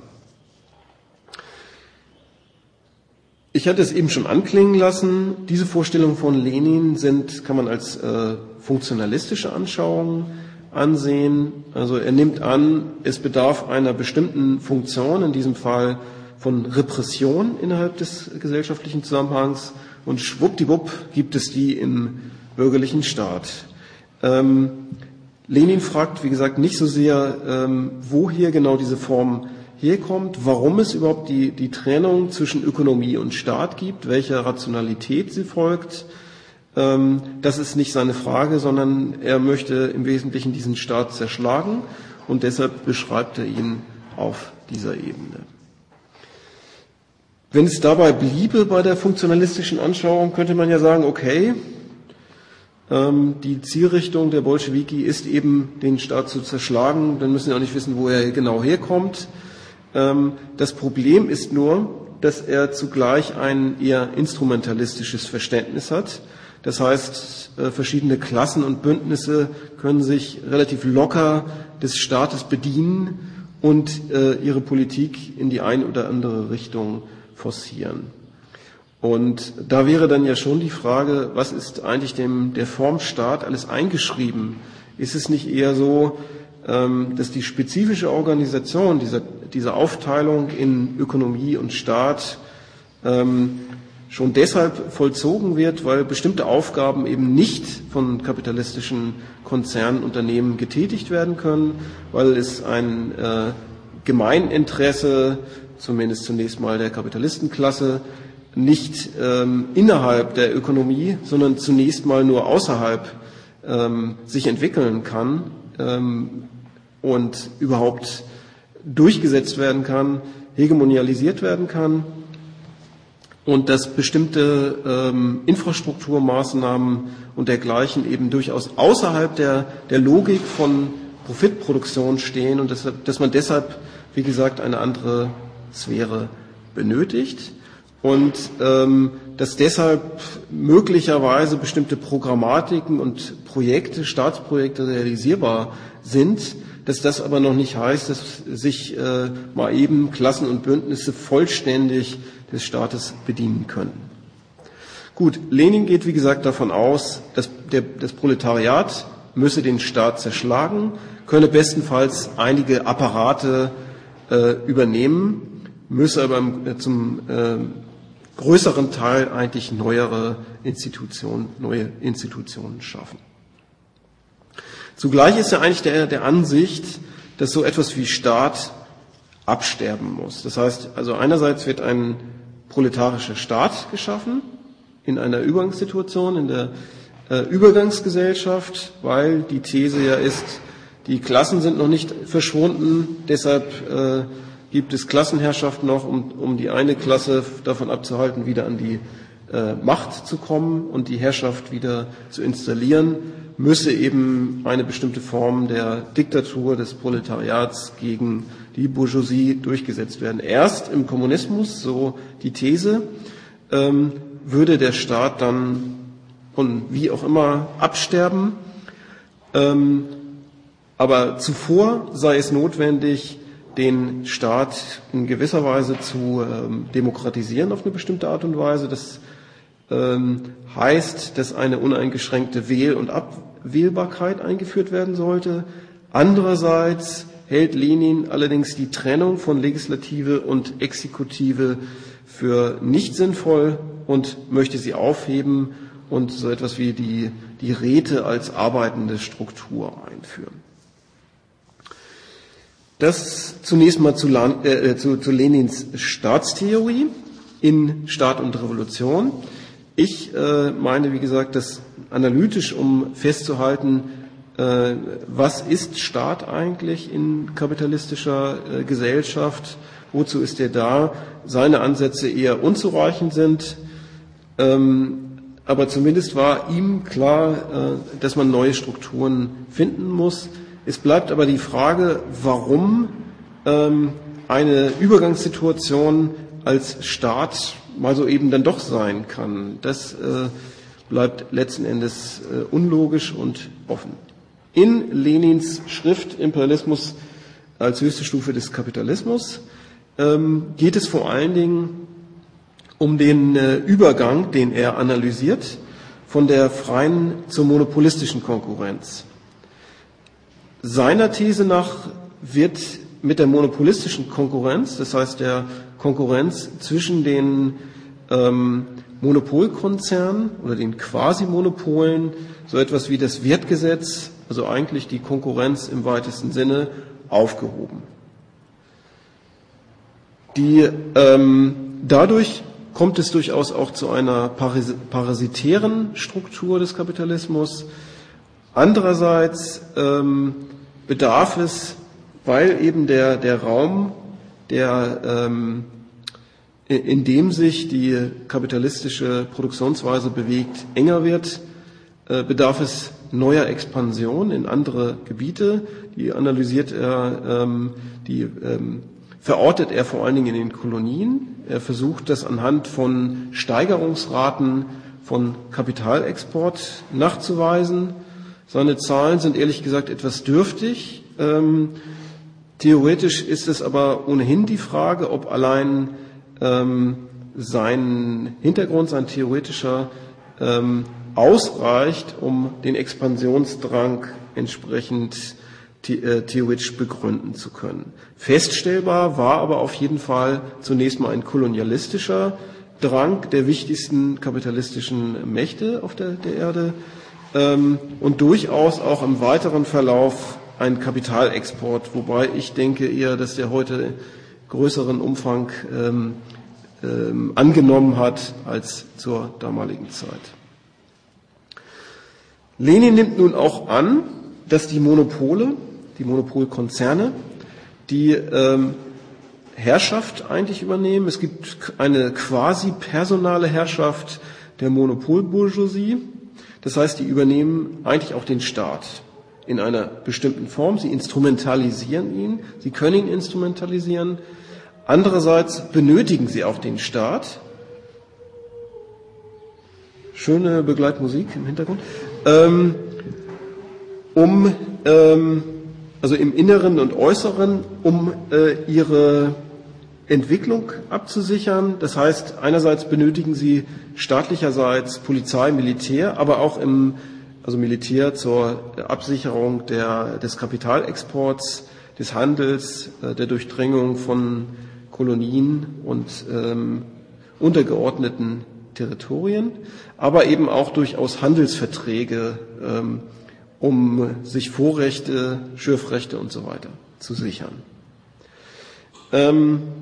Ich hatte es eben schon anklingen lassen, diese Vorstellungen von Lenin sind, kann man als äh, funktionalistische Anschauung ansehen. Also er nimmt an, es bedarf einer bestimmten Funktion, in diesem Fall von Repression innerhalb des gesellschaftlichen Zusammenhangs, und schwuppdiwupp gibt es die im bürgerlichen Staat. Ähm, Lenin fragt, wie gesagt, nicht so sehr, ähm, wo hier genau diese Form herkommt, warum es überhaupt die, die Trennung zwischen Ökonomie und Staat gibt, welcher Rationalität sie folgt. Ähm, das ist nicht seine Frage, sondern er möchte im Wesentlichen diesen Staat zerschlagen und deshalb beschreibt er ihn auf dieser Ebene. Wenn es dabei bliebe bei der funktionalistischen Anschauung, könnte man ja sagen, okay, ähm, die Zielrichtung der Bolschewiki ist eben, den Staat zu zerschlagen, dann müssen wir auch nicht wissen, wo er genau herkommt. Ähm, das Problem ist nur, dass er zugleich ein eher instrumentalistisches Verständnis hat. Das heißt, äh, verschiedene Klassen und Bündnisse können sich relativ locker des Staates bedienen und äh, ihre Politik in die eine oder andere Richtung forcieren. Und da wäre dann ja schon die Frage, was ist eigentlich dem der Formstaat alles eingeschrieben? Ist es nicht eher so, ähm, dass die spezifische Organisation dieser, dieser Aufteilung in Ökonomie und Staat ähm, schon deshalb vollzogen wird, weil bestimmte Aufgaben eben nicht von kapitalistischen Konzernen, Unternehmen getätigt werden können, weil es ein äh, Gemeininteresse, zumindest zunächst mal der Kapitalistenklasse, nicht ähm, innerhalb der Ökonomie, sondern zunächst mal nur außerhalb ähm, sich entwickeln kann ähm, und überhaupt durchgesetzt werden kann, hegemonialisiert werden kann. und dass bestimmte ähm, Infrastrukturmaßnahmen und dergleichen eben durchaus außerhalb der, der Logik von Profitproduktion stehen und dass, dass man deshalb, wie gesagt, eine andere Sphäre benötigt und ähm, dass deshalb möglicherweise bestimmte Programmatiken und Projekte, Staatsprojekte realisierbar sind, dass das aber noch nicht heißt, dass sich äh, mal eben Klassen und Bündnisse vollständig des Staates bedienen können. Gut, Lenin geht, wie gesagt, davon aus, dass der, das Proletariat müsse den Staat zerschlagen, könne bestenfalls einige Apparate äh, übernehmen, müsse aber äh, zum äh, größeren Teil eigentlich neuere Institutionen, neue Institutionen schaffen. Zugleich ist er eigentlich der, der Ansicht, dass so etwas wie Staat absterben muss. Das heißt, also einerseits wird ein proletarischer Staat geschaffen in einer Übergangssituation, in der äh, Übergangsgesellschaft, weil die These ja ist, die Klassen sind noch nicht verschwunden, deshalb äh, gibt es Klassenherrschaft noch, um, um die eine Klasse davon abzuhalten, wieder an die äh, Macht zu kommen und die Herrschaft wieder zu installieren, müsse eben eine bestimmte Form der Diktatur des Proletariats gegen die Bourgeoisie durchgesetzt werden. Erst im Kommunismus, so die These, ähm, würde der Staat dann und wie auch immer absterben. Ähm, aber zuvor sei es notwendig, den Staat in gewisser Weise zu ähm, demokratisieren auf eine bestimmte Art und Weise. Das ähm, heißt, dass eine uneingeschränkte Wähl- und Abwählbarkeit eingeführt werden sollte. Andererseits hält Lenin allerdings die Trennung von Legislative und Exekutive für nicht sinnvoll und möchte sie aufheben und so etwas wie die, die Räte als arbeitende Struktur einführen. Das zunächst mal zu, äh, zu, zu Lenins Staatstheorie in Staat und Revolution. Ich äh, meine, wie gesagt, das analytisch, um festzuhalten, äh, was ist Staat eigentlich in kapitalistischer äh, Gesellschaft, wozu ist er da, seine Ansätze eher unzureichend sind. Ähm, aber zumindest war ihm klar, äh, dass man neue Strukturen finden muss. Es bleibt aber die Frage, warum ähm, eine Übergangssituation als Staat mal so eben dann doch sein kann. Das äh, bleibt letzten Endes äh, unlogisch und offen. In Lenins Schrift Imperialismus als höchste Stufe des Kapitalismus ähm, geht es vor allen Dingen um den äh, Übergang, den er analysiert, von der freien zur monopolistischen Konkurrenz. Seiner These nach wird mit der monopolistischen Konkurrenz, das heißt der Konkurrenz zwischen den ähm, Monopolkonzernen oder den Quasimonopolen, so etwas wie das Wertgesetz, also eigentlich die Konkurrenz im weitesten Sinne, aufgehoben. Die, ähm, dadurch kommt es durchaus auch zu einer paras- parasitären Struktur des Kapitalismus. Andererseits ähm, bedarf es, weil eben der, der Raum, der, ähm, in dem sich die kapitalistische Produktionsweise bewegt, enger wird, äh, bedarf es neuer Expansion in andere Gebiete. Die analysiert er, ähm, die ähm, verortet er vor allen Dingen in den Kolonien. Er versucht das anhand von Steigerungsraten von Kapitalexport nachzuweisen. Seine Zahlen sind ehrlich gesagt etwas dürftig. Ähm, theoretisch ist es aber ohnehin die Frage, ob allein ähm, sein Hintergrund, sein theoretischer, ähm, ausreicht, um den Expansionsdrang entsprechend the- äh, theoretisch begründen zu können. Feststellbar war aber auf jeden Fall zunächst mal ein kolonialistischer Drang der wichtigsten kapitalistischen Mächte auf der, der Erde, und durchaus auch im weiteren Verlauf ein Kapitalexport, wobei ich denke eher, dass der heute größeren Umfang ähm, ähm, angenommen hat als zur damaligen Zeit. Lenin nimmt nun auch an, dass die Monopole, die Monopolkonzerne, die ähm, Herrschaft eigentlich übernehmen. Es gibt eine quasi personale Herrschaft der Monopolbourgeoisie. Das heißt, die übernehmen eigentlich auch den Staat in einer bestimmten Form. Sie instrumentalisieren ihn, sie können ihn instrumentalisieren. Andererseits benötigen sie auch den Staat. Schöne Begleitmusik im Hintergrund. Ähm, um, ähm, also im Inneren und Äußeren, um äh, ihre Entwicklung abzusichern. Das heißt, einerseits benötigen sie staatlicherseits Polizei, Militär, aber auch im, also Militär zur Absicherung der, des Kapitalexports, des Handels, äh, der Durchdringung von Kolonien und ähm, untergeordneten Territorien, aber eben auch durchaus Handelsverträge, ähm, um sich Vorrechte, Schürfrechte und so weiter zu sichern. Ähm,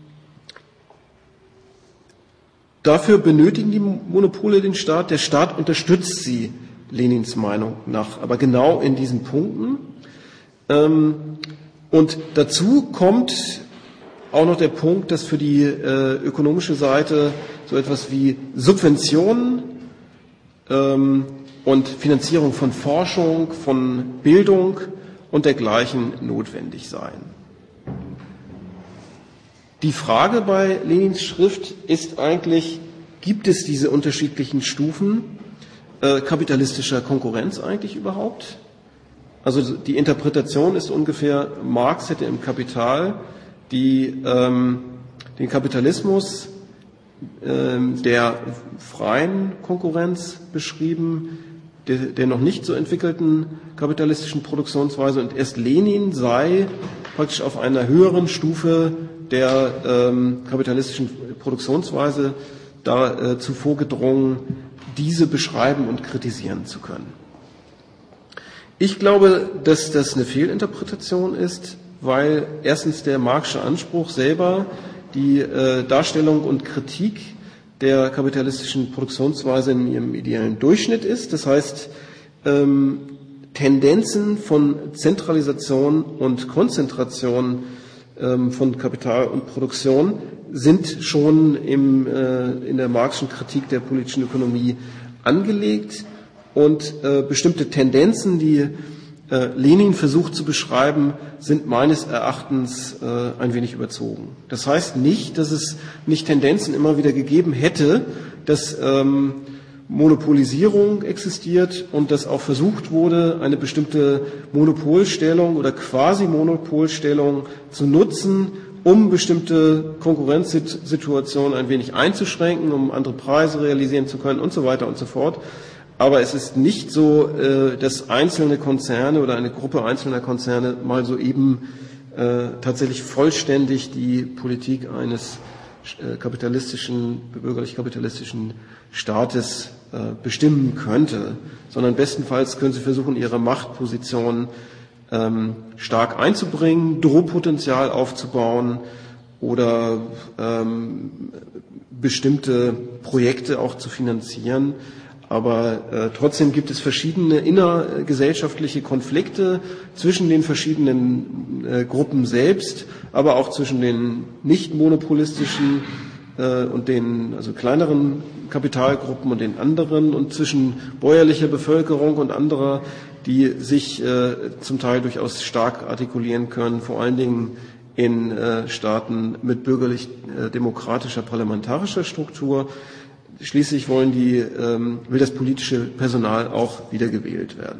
dafür benötigen die Monopole den Staat. Der Staat unterstützt sie, Lenins Meinung nach, aber genau in diesen Punkten. Ähm, und dazu kommt auch noch der Punkt, dass für die äh, ökonomische Seite so etwas wie Subventionen ähm, und Finanzierung von Forschung, von Bildung und dergleichen notwendig seien. Die Frage bei Lenins Schrift ist eigentlich, gibt es diese unterschiedlichen Stufen äh, kapitalistischer Konkurrenz eigentlich überhaupt? Also die Interpretation ist ungefähr, Marx hätte im Kapital die, ähm, den Kapitalismus ähm, der freien Konkurrenz beschrieben, der, der noch nicht so entwickelten kapitalistischen Produktionsweise, und erst Lenin sei praktisch auf einer höheren Stufe der ähm, kapitalistischen Produktionsweise dazu äh, vorgedrungen, diese beschreiben und kritisieren zu können. Ich glaube, dass das eine Fehlinterpretation ist, weil erstens der Marxische Anspruch selber die äh, Darstellung und Kritik der kapitalistischen Produktionsweise in ihrem idealen Durchschnitt ist. Das heißt, ähm, Tendenzen von Zentralisation und Konzentration ähm, von Kapital und Produktion sind schon im, äh, in der Marxischen Kritik der politischen Ökonomie angelegt, und äh, bestimmte Tendenzen, die äh, Lenin versucht zu beschreiben, sind meines Erachtens äh, ein wenig überzogen. Das heißt nicht, dass es nicht Tendenzen immer wieder gegeben hätte, dass ähm, Monopolisierung existiert und dass auch versucht wurde, eine bestimmte Monopolstellung oder Quasi-Monopolstellung zu nutzen, um bestimmte Konkurrenzsituationen ein wenig einzuschränken, um andere Preise realisieren zu können und so weiter und so fort. Aber es ist nicht so, dass einzelne Konzerne oder eine Gruppe einzelner Konzerne mal so eben äh, tatsächlich vollständig die Politik eines äh, kapitalistischen, bürgerlich-kapitalistischen Staates äh, bestimmen könnte, sondern bestenfalls können sie versuchen, ihre Machtposition ähm, stark einzubringen, Drohpotenzial aufzubauen oder ähm, bestimmte Projekte auch zu finanzieren. Aber äh, trotzdem gibt es verschiedene innergesellschaftliche Konflikte zwischen den verschiedenen äh, Gruppen selbst, aber auch zwischen den nicht monopolistischen äh, und den also kleineren Kapitalgruppen und den anderen, und zwischen bäuerlicher Bevölkerung und anderer, die sich äh, zum Teil durchaus stark artikulieren können, vor allen Dingen in äh, Staaten mit bürgerlich-demokratischer parlamentarischer Struktur. Schließlich wollen die, ähm, will das politische Personal auch wiedergewählt werden.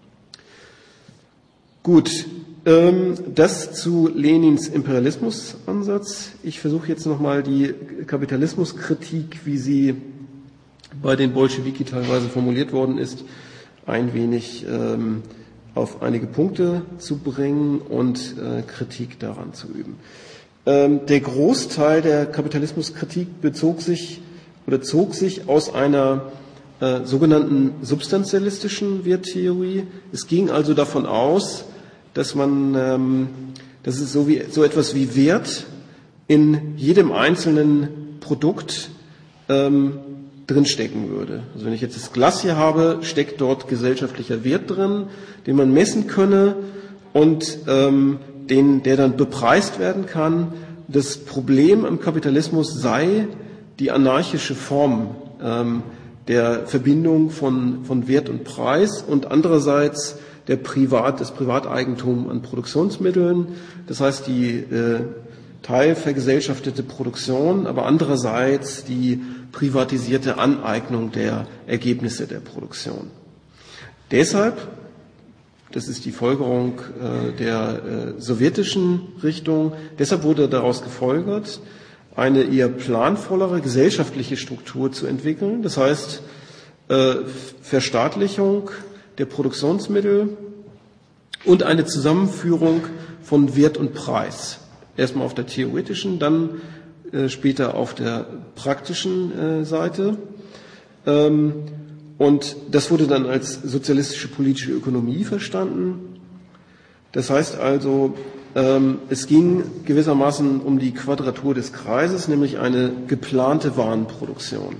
Gut, ähm, das zu Lenins Imperialismusansatz. Ich versuche jetzt nochmal die Kapitalismuskritik, wie sie bei den Bolschewiki teilweise formuliert worden ist, ein wenig ähm, auf einige Punkte zu bringen und äh, Kritik daran zu üben. Ähm, der Großteil der Kapitalismuskritik bezog sich oder zog sich aus einer äh, sogenannten substantialistischen Werttheorie. Es ging also davon aus, dass man, ähm, dass es so, wie, so etwas wie Wert in jedem einzelnen Produkt ähm, drinstecken würde. Also wenn ich jetzt das Glas hier habe, steckt dort gesellschaftlicher Wert drin, den man messen könne und ähm, den, der dann bepreist werden kann das Problem am Kapitalismus sei die anarchische Form ähm, der Verbindung von, von Wert und Preis und andererseits der Privat, das Privateigentum an Produktionsmitteln, das heißt die äh, teilvergesellschaftete Produktion, aber andererseits die privatisierte Aneignung der Ergebnisse der Produktion. Deshalb, das ist die Folgerung äh, der äh, sowjetischen Richtung, deshalb wurde daraus gefolgert, eine eher planvollere gesellschaftliche Struktur zu entwickeln, das heißt äh, Verstaatlichung der Produktionsmittel und eine Zusammenführung von Wert und Preis. Erstmal auf der theoretischen, dann äh, später auf der praktischen äh, Seite. Ähm, und das wurde dann als sozialistische politische Ökonomie verstanden. Das heißt also, ähm, es ging gewissermaßen um die Quadratur des Kreises, nämlich eine geplante Warenproduktion.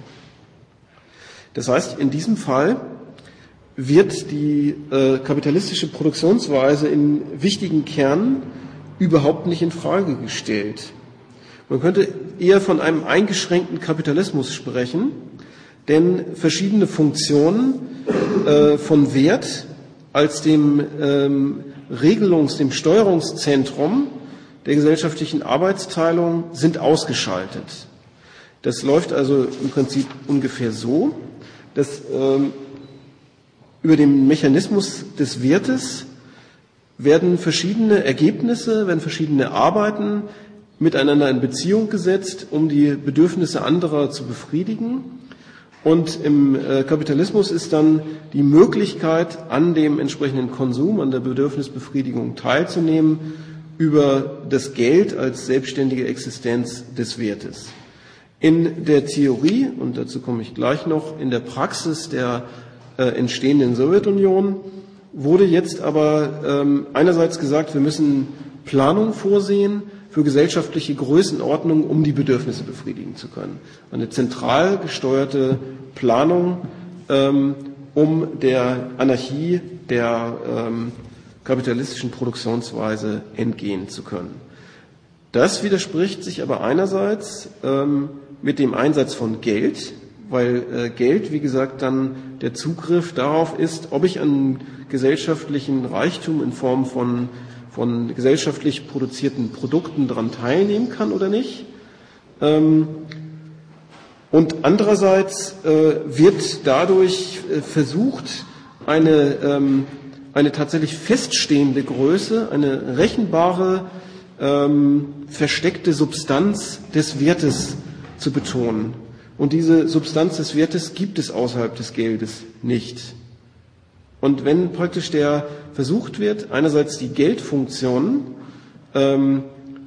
Das heißt, in diesem Fall wird die äh, kapitalistische Produktionsweise in wichtigen Kernen überhaupt nicht in Frage gestellt. Man könnte eher von einem eingeschränkten Kapitalismus sprechen, denn verschiedene Funktionen äh, von Wert als dem ähm, Regelungs-, dem Steuerungszentrum der gesellschaftlichen Arbeitsteilung sind ausgeschaltet. Das läuft also im Prinzip ungefähr so, dass ähm, über den Mechanismus des Wertes werden verschiedene Ergebnisse, werden verschiedene Arbeiten miteinander in Beziehung gesetzt, um die Bedürfnisse anderer zu befriedigen. Und im Kapitalismus ist dann die Möglichkeit, an dem entsprechenden Konsum, an der Bedürfnisbefriedigung teilzunehmen, über das Geld als selbstständige Existenz des Wertes. In der Theorie, und dazu komme ich gleich noch, in der Praxis der äh, entstehenden Sowjetunion wurde jetzt aber ähm, einerseits gesagt, wir müssen Planung vorsehen für gesellschaftliche Größenordnung, um die Bedürfnisse befriedigen zu können. Eine zentral gesteuerte Planung, ähm, um der Anarchie der ähm, kapitalistischen Produktionsweise entgehen zu können. Das widerspricht sich aber einerseits ähm, mit dem Einsatz von Geld, weil äh, Geld, wie gesagt, dann der Zugriff darauf ist, ob ich an gesellschaftlichen Reichtum in Form von, von gesellschaftlich produzierten Produkten daran teilnehmen kann oder nicht. Ähm, und andererseits äh, wird dadurch äh, versucht, eine, ähm, eine tatsächlich feststehende Größe, eine rechenbare, ähm, versteckte Substanz des Wertes zu betonen. Und diese Substanz des Wertes gibt es außerhalb des Geldes nicht. Und wenn praktisch der versucht wird, einerseits die Geldfunktionen ähm,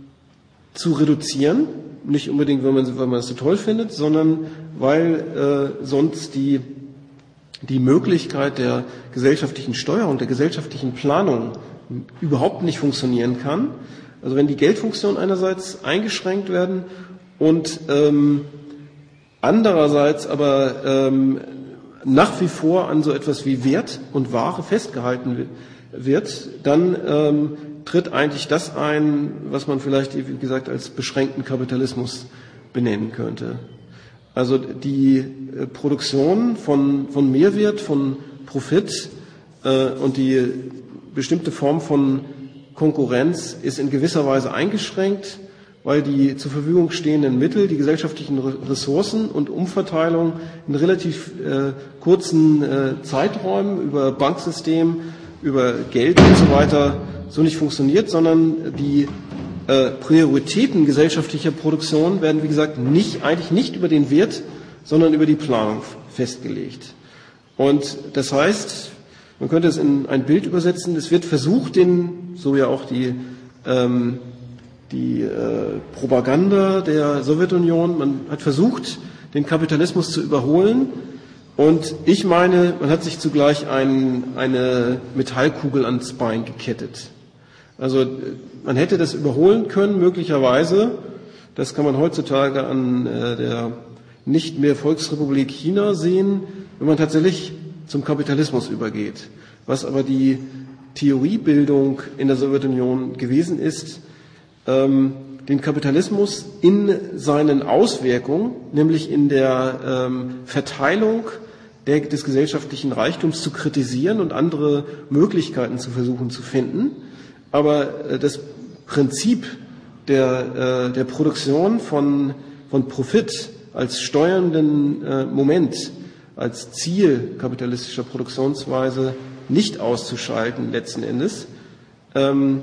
zu reduzieren, nicht unbedingt, weil man, weil man es so toll findet, sondern weil äh, sonst die, die Möglichkeit der gesellschaftlichen Steuerung, der gesellschaftlichen Planung überhaupt nicht funktionieren kann. Also wenn die Geldfunktionen einerseits eingeschränkt werden und ähm, andererseits aber ähm, nach wie vor an so etwas wie Wert und Ware festgehalten wird, dann ähm, tritt eigentlich das ein, was man vielleicht, wie gesagt, als beschränkten Kapitalismus benennen könnte. Also die äh, Produktion von, von Mehrwert, von Profit äh, und die bestimmte Form von Konkurrenz ist in gewisser Weise eingeschränkt, weil die zur Verfügung stehenden Mittel, die gesellschaftlichen Ressourcen und Umverteilung in relativ äh, kurzen äh, Zeiträumen über Banksystem, über Geld und so weiter so nicht funktioniert, sondern die äh, Prioritäten gesellschaftlicher Produktion werden, wie gesagt, nicht, eigentlich nicht über den Wert, sondern über die Planung festgelegt. Und das heißt, man könnte es in ein Bild übersetzen, es wird versucht, den, so ja auch die ähm, die äh, Propaganda der Sowjetunion, man hat versucht, den Kapitalismus zu überholen und ich meine, man hat sich zugleich ein, eine Metallkugel ans Bein gekettet. Also man hätte das überholen können, möglicherweise, das kann man heutzutage an äh, der nicht mehr Volksrepublik China sehen, wenn man tatsächlich zum Kapitalismus übergeht. Was aber die Theoriebildung in der Sowjetunion gewesen ist, Ähm, den Kapitalismus in seinen Auswirkungen, nämlich in der ähm, Verteilung der, des gesellschaftlichen Reichtums zu kritisieren und andere Möglichkeiten zu versuchen zu finden. Aber äh, das Prinzip der, äh, der Produktion von, von Profit als steuernden äh, Moment, als Ziel kapitalistischer Produktionsweise nicht auszuschalten letzten Endes, ähm,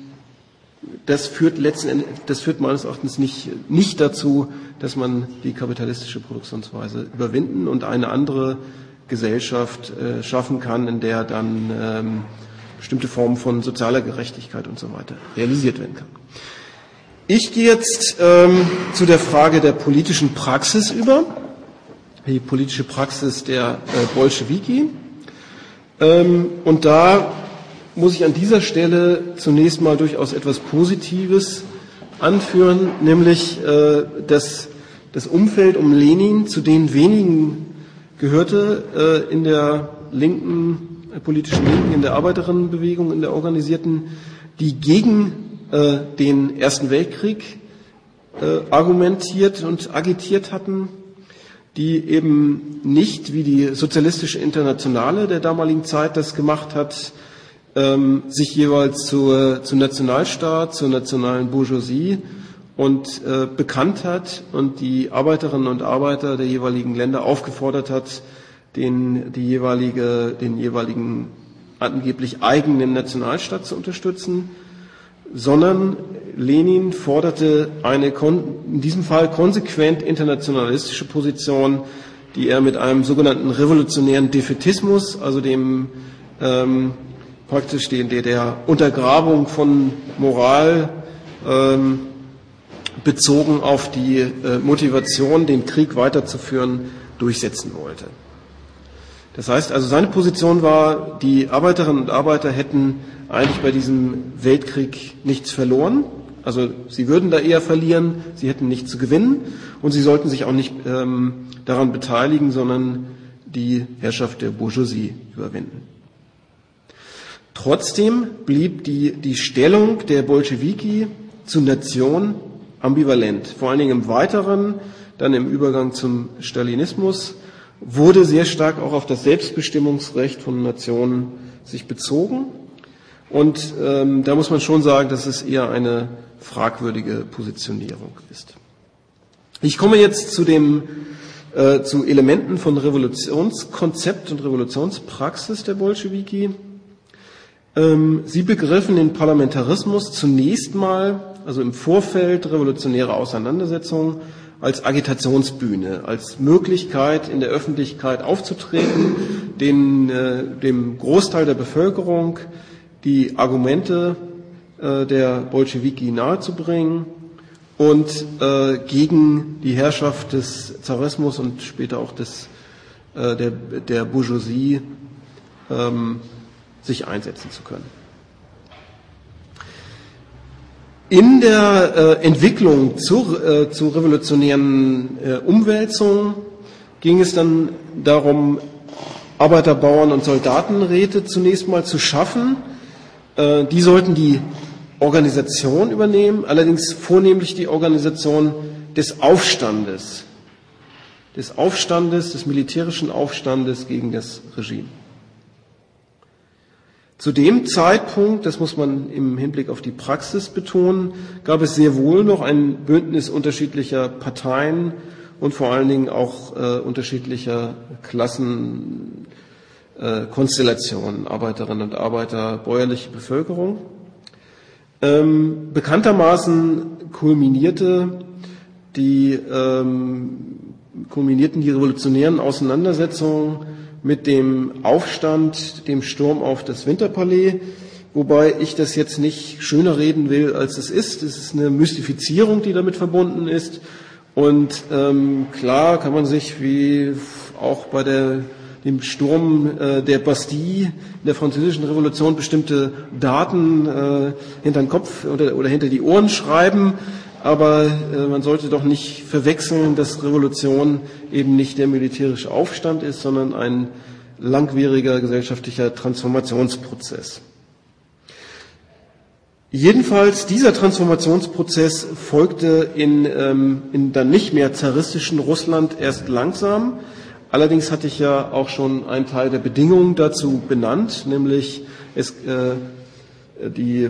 das führt letzten Endes, das führt meines Erachtens nicht, nicht dazu, dass man die kapitalistische Produktionsweise überwinden und eine andere Gesellschaft äh, schaffen kann, in der dann ähm, bestimmte Formen von sozialer Gerechtigkeit und so weiter realisiert werden kann. Ich gehe jetzt ähm, zu der Frage der politischen Praxis über, die politische Praxis der äh, Bolschewiki. Ähm, und da muss ich an dieser Stelle zunächst mal durchaus etwas Positives anführen, nämlich äh, dass das Umfeld um Lenin, zu den wenigen gehörte äh, in der linken, äh, politischen Linken, in der Arbeiterinnenbewegung, in der organisierten, die gegen äh, den Ersten Weltkrieg äh, argumentiert und agitiert hatten, die eben nicht, wie die Sozialistische Internationale der damaligen Zeit das gemacht hat, ähm, sich jeweils zur, zum Nationalstaat, zur nationalen Bourgeoisie und äh, bekannt hat und die Arbeiterinnen und Arbeiter der jeweiligen Länder aufgefordert hat, den, die jeweilige, den jeweiligen angeblich eigenen Nationalstaat zu unterstützen, sondern Lenin forderte eine in diesem Fall konsequent internationalistische Position, die er mit einem sogenannten revolutionären Defätismus, also dem ähm, praktisch den, der, der Untergrabung von Moral ähm, bezogen auf die äh, Motivation, den Krieg weiterzuführen, durchsetzen wollte. Das heißt also, seine Position war, die Arbeiterinnen und Arbeiter hätten eigentlich bei diesem Weltkrieg nichts verloren. Also sie würden da eher verlieren, sie hätten nichts zu gewinnen und sie sollten sich auch nicht ähm, daran beteiligen, sondern die Herrschaft der Bourgeoisie überwinden. Trotzdem blieb die, die Stellung der Bolschewiki zur Nation ambivalent. Vor allen Dingen im Weiteren, dann im Übergang zum Stalinismus, wurde sehr stark auch auf das Selbstbestimmungsrecht von Nationen sich bezogen. Und ähm, da muss man schon sagen, dass es eher eine fragwürdige Positionierung ist. Ich komme jetzt zu, dem, äh, zu Elementen von Revolutionskonzept und Revolutionspraxis der Bolschewiki. Ähm, sie begriffen den Parlamentarismus zunächst mal, also im Vorfeld revolutionärer Auseinandersetzungen, als Agitationsbühne, als Möglichkeit, in der Öffentlichkeit aufzutreten, den, äh, dem Großteil der Bevölkerung die Argumente äh, der Bolschewiki nahezubringen und äh, gegen die Herrschaft des Zarismus und später auch des, äh, der, der Bourgeoisie ähm, sich einsetzen zu können. In der äh, Entwicklung zur, äh, zu revolutionären äh, Umwälzungen ging es dann darum, Arbeiter-, Bauern- und Soldatenräte zunächst mal zu schaffen. Äh, die sollten die Organisation übernehmen, allerdings vornehmlich die Organisation des Aufstandes, des Aufstandes, des militärischen Aufstandes gegen das Regime. Zu dem Zeitpunkt, das muss man im Hinblick auf die Praxis betonen, gab es sehr wohl noch ein Bündnis unterschiedlicher Parteien und vor allen Dingen auch äh, unterschiedlicher Klassenkonstellationen, äh, Arbeiterinnen und Arbeiter, bäuerliche Bevölkerung. Ähm, bekanntermaßen kulminierte die, ähm, kulminierten die revolutionären Auseinandersetzungen mit dem Aufstand, dem Sturm auf das Winterpalais, wobei ich das jetzt nicht schöner reden will, als es ist. Es ist eine Mystifizierung, die damit verbunden ist. Und ähm, klar kann man sich, wie auch bei der, dem Sturm äh, der Bastille in der Französischen Revolution, bestimmte Daten äh, hinter den Kopf oder, oder hinter die Ohren schreiben. Aber äh, man sollte doch nicht verwechseln, dass Revolution eben nicht der militärische Aufstand ist, sondern ein langwieriger gesellschaftlicher Transformationsprozess. Jedenfalls, dieser Transformationsprozess folgte in, ähm, in dann nicht mehr zaristischen Russland erst langsam. Allerdings hatte ich ja auch schon einen Teil der Bedingungen dazu benannt, nämlich es, äh, die,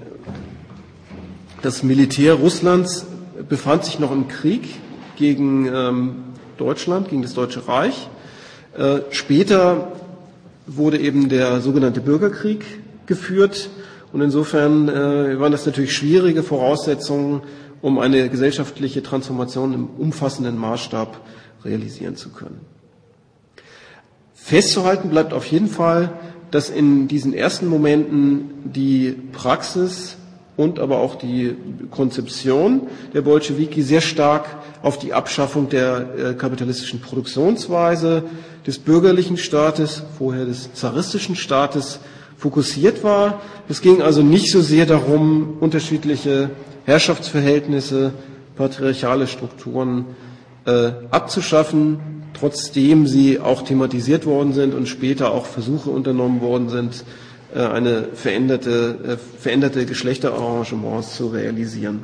das Militär Russlands befand sich noch im Krieg gegen ähm, Deutschland, gegen das Deutsche Reich. Äh, später wurde eben der sogenannte Bürgerkrieg geführt. Und insofern äh, waren das natürlich schwierige Voraussetzungen, um eine gesellschaftliche Transformation im umfassenden Maßstab realisieren zu können. Festzuhalten bleibt auf jeden Fall, dass in diesen ersten Momenten die Praxis und aber auch die Konzeption der Bolschewiki sehr stark auf die Abschaffung der äh, kapitalistischen Produktionsweise des bürgerlichen Staates, vorher des zaristischen Staates, fokussiert war. Es ging also nicht so sehr darum, unterschiedliche Herrschaftsverhältnisse, patriarchale Strukturen äh, abzuschaffen, trotzdem sie auch thematisiert worden sind und später auch Versuche unternommen worden sind, äh, eine veränderte, äh, veränderte Geschlechterarrangements zu realisieren.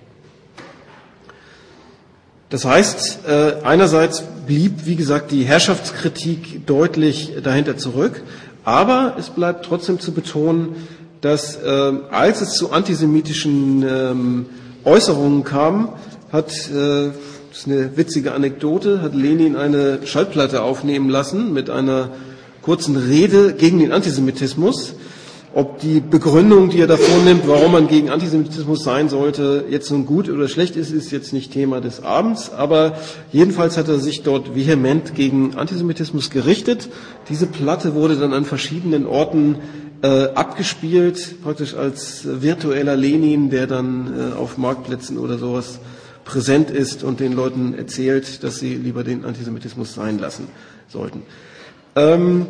Das heißt, äh, einerseits blieb, wie gesagt, die Herrschaftskritik deutlich dahinter zurück. Aber es bleibt trotzdem zu betonen, dass äh, als es zu antisemitischen ähm, Äußerungen kam, hat, äh, das ist eine witzige Anekdote, hat Lenin eine Schallplatte aufnehmen lassen mit einer kurzen Rede gegen den Antisemitismus. Ob die Begründung, die er da vornimmt, warum man gegen Antisemitismus sein sollte, jetzt nun gut oder schlecht ist, ist jetzt nicht Thema des Abends. Aber jedenfalls hat er sich dort vehement gegen Antisemitismus gerichtet. Diese Platte wurde dann an verschiedenen Orten äh, abgespielt, praktisch als virtueller Lenin, der dann äh, auf Marktplätzen oder sowas präsent ist und den Leuten erzählt, dass sie lieber den Antisemitismus sein lassen sollten. Ähm,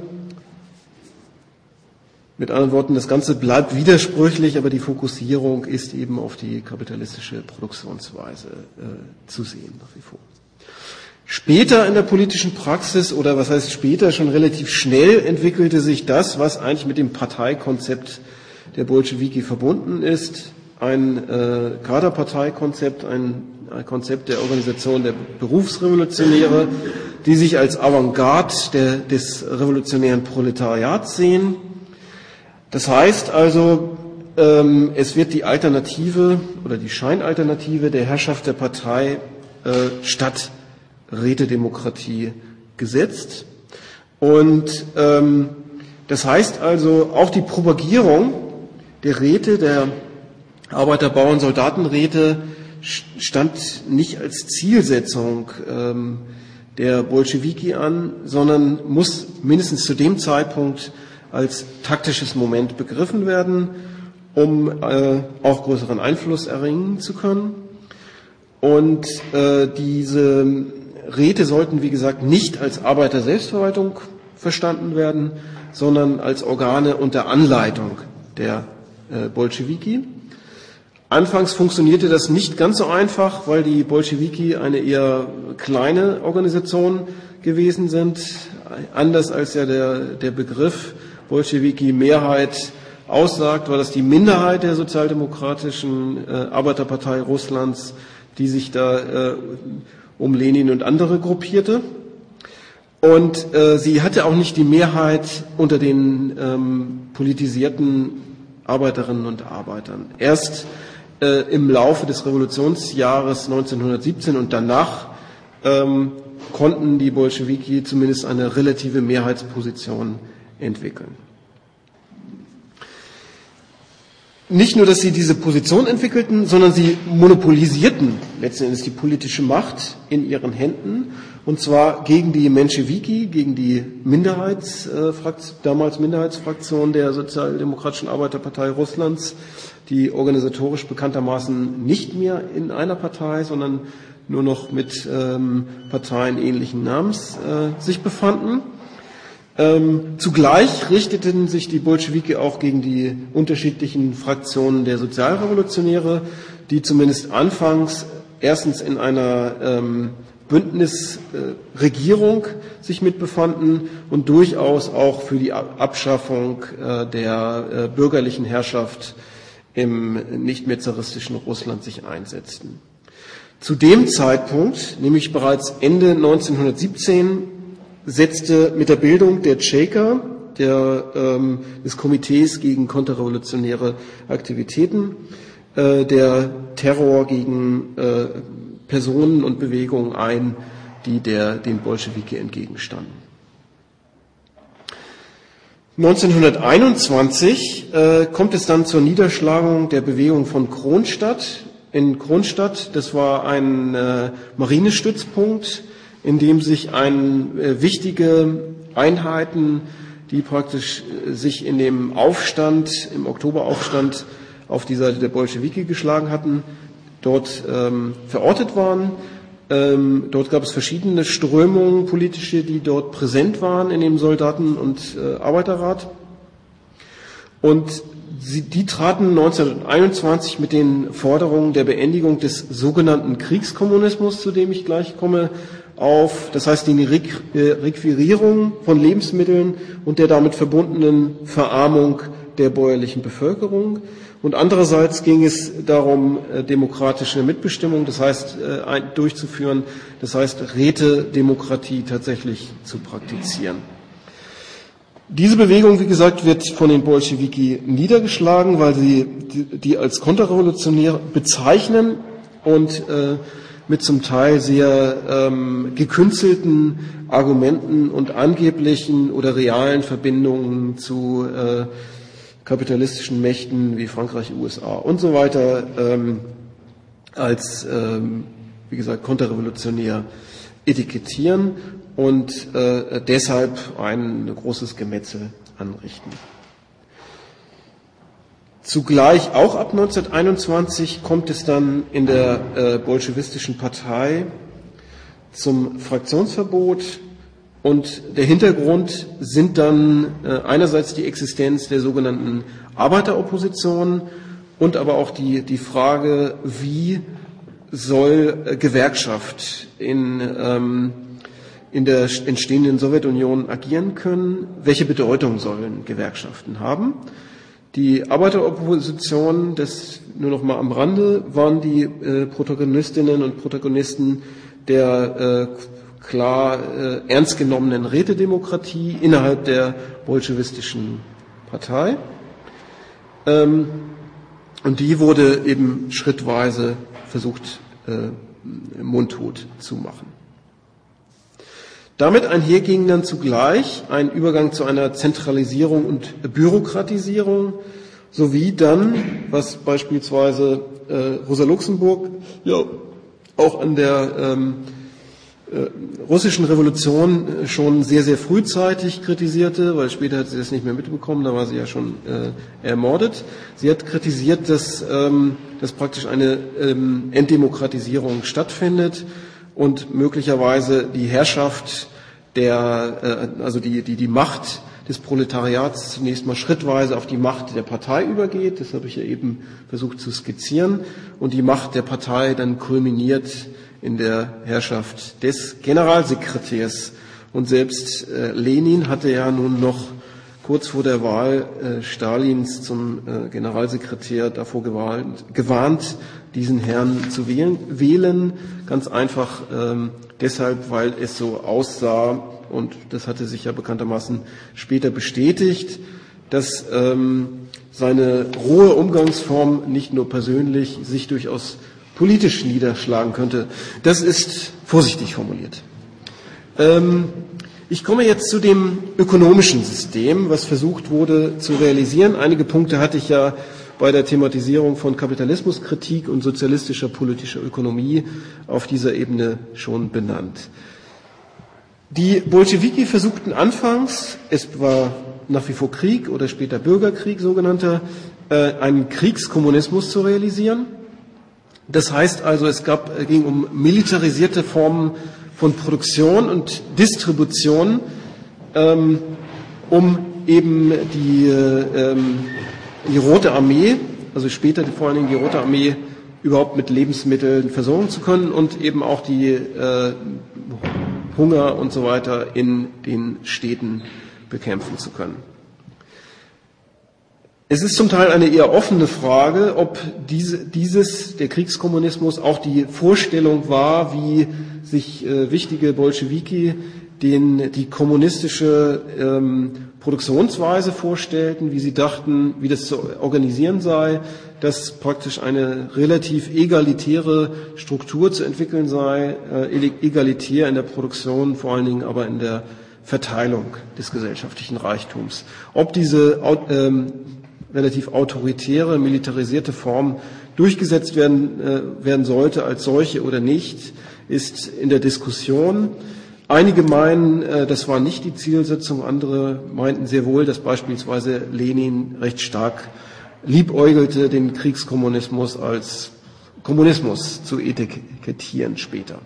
Mit anderen Worten, das Ganze bleibt widersprüchlich, aber die Fokussierung ist eben auf die kapitalistische Produktionsweise äh, zu sehen nach wie vor. Später in der politischen Praxis, oder was heißt später, schon relativ schnell entwickelte sich das, was eigentlich mit dem Parteikonzept der Bolschewiki verbunden ist. Ein äh, Kaderparteikonzept, ein, ein Konzept der Organisation der Berufsrevolutionäre, die sich als Avantgarde der, des revolutionären Proletariats sehen. Das heißt also, ähm, es wird die Alternative oder die Scheinalternative der Herrschaft der Partei äh, statt Rätedemokratie gesetzt. Und ähm, das heißt also, auch die Propagierung der Räte, der Arbeiter-, Bauern-, Soldatenräte stand nicht als Zielsetzung ähm, der Bolschewiki an, sondern muss mindestens zu dem Zeitpunkt als taktisches Moment begriffen werden, um äh, auch größeren Einfluss erringen zu können. Und äh, diese Räte sollten, wie gesagt, nicht als Arbeiter-Selbstverwaltung verstanden werden, sondern als Organe unter Anleitung der äh, Bolschewiki. Anfangs funktionierte das nicht ganz so einfach, weil die Bolschewiki eine eher kleine Organisation gewesen sind, anders als ja der, der Begriff Bolschewiki-Mehrheit aussagt, war das die Minderheit der sozialdemokratischen äh, Arbeiterpartei Russlands, die sich da äh, um Lenin und andere gruppierte. Und äh, sie hatte auch nicht die Mehrheit unter den ähm, politisierten Arbeiterinnen und Arbeitern. Erst äh, im Laufe des Revolutionsjahres neunzehnhundertsiebzehn und danach ähm, konnten die Bolschewiki zumindest eine relative Mehrheitsposition entwickeln. Nicht nur, dass sie diese Position entwickelten, sondern sie monopolisierten letzten Endes die politische Macht in ihren Händen, und zwar gegen die Menschewiki, gegen die Minderheitsfraktion, damals Minderheitsfraktion der Sozialdemokratischen Arbeiterpartei Russlands, die organisatorisch bekanntermaßen nicht mehr in einer Partei, sondern nur noch mit ähm, Parteien ähnlichen Namens äh, sich befanden. Ähm, zugleich richteten sich die Bolschewiki auch gegen die unterschiedlichen Fraktionen der Sozialrevolutionäre, die zumindest anfangs erstens in einer ähm, Bündnisregierung äh, sich mitbefanden und durchaus auch für die Abschaffung äh, der äh, bürgerlichen Herrschaft im nicht mehr zaristischen Russland sich einsetzten. Zu dem Zeitpunkt, nämlich bereits Ende neunzehnhundertsiebzehn, setzte mit der Bildung der Cheka, der, ähm, des Komitees gegen konterrevolutionäre Aktivitäten, äh, der Terror gegen äh, Personen und Bewegungen ein, die der, den Bolschewiki entgegenstanden. neunzehnhunderteinundzwanzig äh, kommt es dann zur Niederschlagung der Bewegung von Kronstadt. In Kronstadt, das war ein äh, Marinestützpunkt, in dem sich ein, äh, wichtige Einheiten, die praktisch äh, sich in dem Aufstand, im Oktoberaufstand auf die Seite der Bolschewiki geschlagen hatten, dort ähm, verortet waren. Ähm, dort gab es verschiedene Strömungen politische, die dort präsent waren in dem Soldaten- und äh, Arbeiterrat. Und sie, die traten neunzehnhunderteinundzwanzig mit den Forderungen der Beendigung des sogenannten Kriegskommunismus, zu dem ich gleich komme, auf. Das heißt, die Re- äh, Requirierung von Lebensmitteln und der damit verbundenen Verarmung der bäuerlichen Bevölkerung. Und andererseits ging es darum, demokratische Mitbestimmung, das heißt, durchzuführen, das heißt, Rätedemokratie tatsächlich zu praktizieren. Diese Bewegung, wie gesagt, wird von den Bolschewiki niedergeschlagen, weil sie die als konterrevolutionär bezeichnen und äh, mit zum Teil sehr ähm, gekünstelten Argumenten und angeblichen oder realen Verbindungen zu äh, kapitalistischen Mächten wie Frankreich, U S A und so weiter ähm, als, ähm, wie gesagt, konterrevolutionär etikettieren und äh, deshalb ein großes Gemetzel anrichten. Zugleich auch ab neunzehnhunderteinundzwanzig kommt es dann in der äh, bolschewistischen Partei zum Fraktionsverbot. Und der Hintergrund sind dann äh, einerseits die Existenz der sogenannten Arbeiteropposition und aber auch die, die Frage, wie soll äh, Gewerkschaft in, ähm, in der entstehenden Sowjetunion agieren können, welche Bedeutung sollen Gewerkschaften haben. Die Arbeiteropposition, das nur noch mal am Rande, waren die äh, Protagonistinnen und Protagonisten der äh, klar äh, ernst genommenen Rätedemokratie innerhalb der bolschewistischen Partei. Ähm, und die wurde eben schrittweise versucht, äh, mundtot zu machen. Damit einherging dann zugleich ein Übergang zu einer Zentralisierung und Bürokratisierung, sowie dann, was beispielsweise äh, Rosa Luxemburg ja auch an der ähm, äh, russischen Revolution schon sehr, sehr frühzeitig kritisierte, weil später hat sie das nicht mehr mitbekommen, da war sie ja schon äh, ermordet. Sie hat kritisiert, dass, ähm, dass praktisch eine ähm, Entdemokratisierung stattfindet und möglicherweise die Herrschaft der, äh, also die, die, die Macht des Proletariats zunächst mal schrittweise auf die Macht der Partei übergeht. Das habe ich ja eben versucht zu skizzieren. Und die Macht der Partei dann kulminiert in der Herrschaft des Generalsekretärs. Und selbst äh, Lenin hatte ja nun noch kurz vor der Wahl äh, Stalins zum äh, Generalsekretär davor gewarnt, gewarnt, diesen Herrn zu wählen. wählen. Ganz einfach ähm, deshalb, weil es so aussah, und das hatte sich ja bekanntermaßen später bestätigt, dass ähm, seine rohe Umgangsform nicht nur persönlich sich durchaus politisch niederschlagen könnte. Das ist vorsichtig formuliert. Ähm, ich komme jetzt zu dem ökonomischen System, was versucht wurde zu realisieren. Einige Punkte hatte ich ja bei der Thematisierung von Kapitalismuskritik und sozialistischer politischer Ökonomie auf dieser Ebene schon benannt. Die Bolschewiki versuchten anfangs, es war nach wie vor Krieg oder später Bürgerkrieg sogenannter, äh, einen Kriegskommunismus zu realisieren. Das heißt also, es gab, ging um militarisierte Formen von Produktion und Distribution, ähm, um eben die, äh, die Rote Armee, also später vor allen Dingen die Rote Armee, überhaupt mit Lebensmitteln versorgen zu können und eben auch die äh, Hunger und so weiter in den Städten bekämpfen zu können. Es ist zum Teil eine eher offene Frage, ob diese, dieses, der Kriegskommunismus, auch die Vorstellung war, wie sich äh, wichtige Bolschewiki den, die kommunistische ähm, Produktionsweise vorstellten, wie sie dachten, wie das zu organisieren sei, dass praktisch eine relativ egalitäre Struktur zu entwickeln sei, äh, egalitär in der Produktion, vor allen Dingen aber in der Verteilung des gesellschaftlichen Reichtums. Ob diese ähm, relativ autoritäre, militarisierte Form durchgesetzt werden, äh, werden sollte als solche oder nicht, ist in der Diskussion. Einige meinen, äh, das war nicht die Zielsetzung, andere meinten sehr wohl, dass beispielsweise Lenin recht stark liebäugelte, den Kriegskommunismus als Kommunismus zu etikettieren später.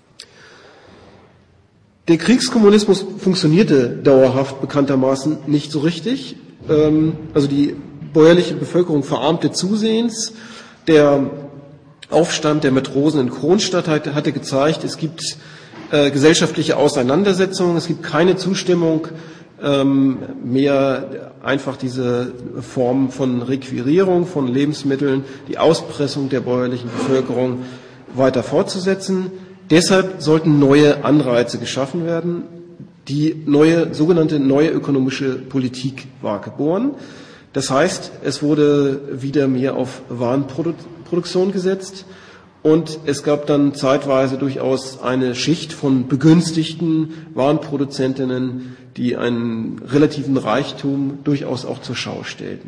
Der Kriegskommunismus funktionierte dauerhaft bekanntermaßen nicht so richtig. Ähm, also die bäuerliche Bevölkerung verarmte zusehends. Der Aufstand der Matrosen in Kronstadt hatte, hatte gezeigt, es gibt äh, gesellschaftliche Auseinandersetzungen, es gibt keine Zustimmung ähm, mehr, einfach diese Form von Requirierung von Lebensmitteln, die Auspressung der bäuerlichen Bevölkerung weiter fortzusetzen. Deshalb sollten neue Anreize geschaffen werden. Die neue, sogenannte neue ökonomische Politik war geboren. Das heißt, es wurde wieder mehr auf Warenproduktion gesetzt und es gab dann zeitweise durchaus eine Schicht von begünstigten Warenproduzentinnen, die einen relativen Reichtum durchaus auch zur Schau stellten.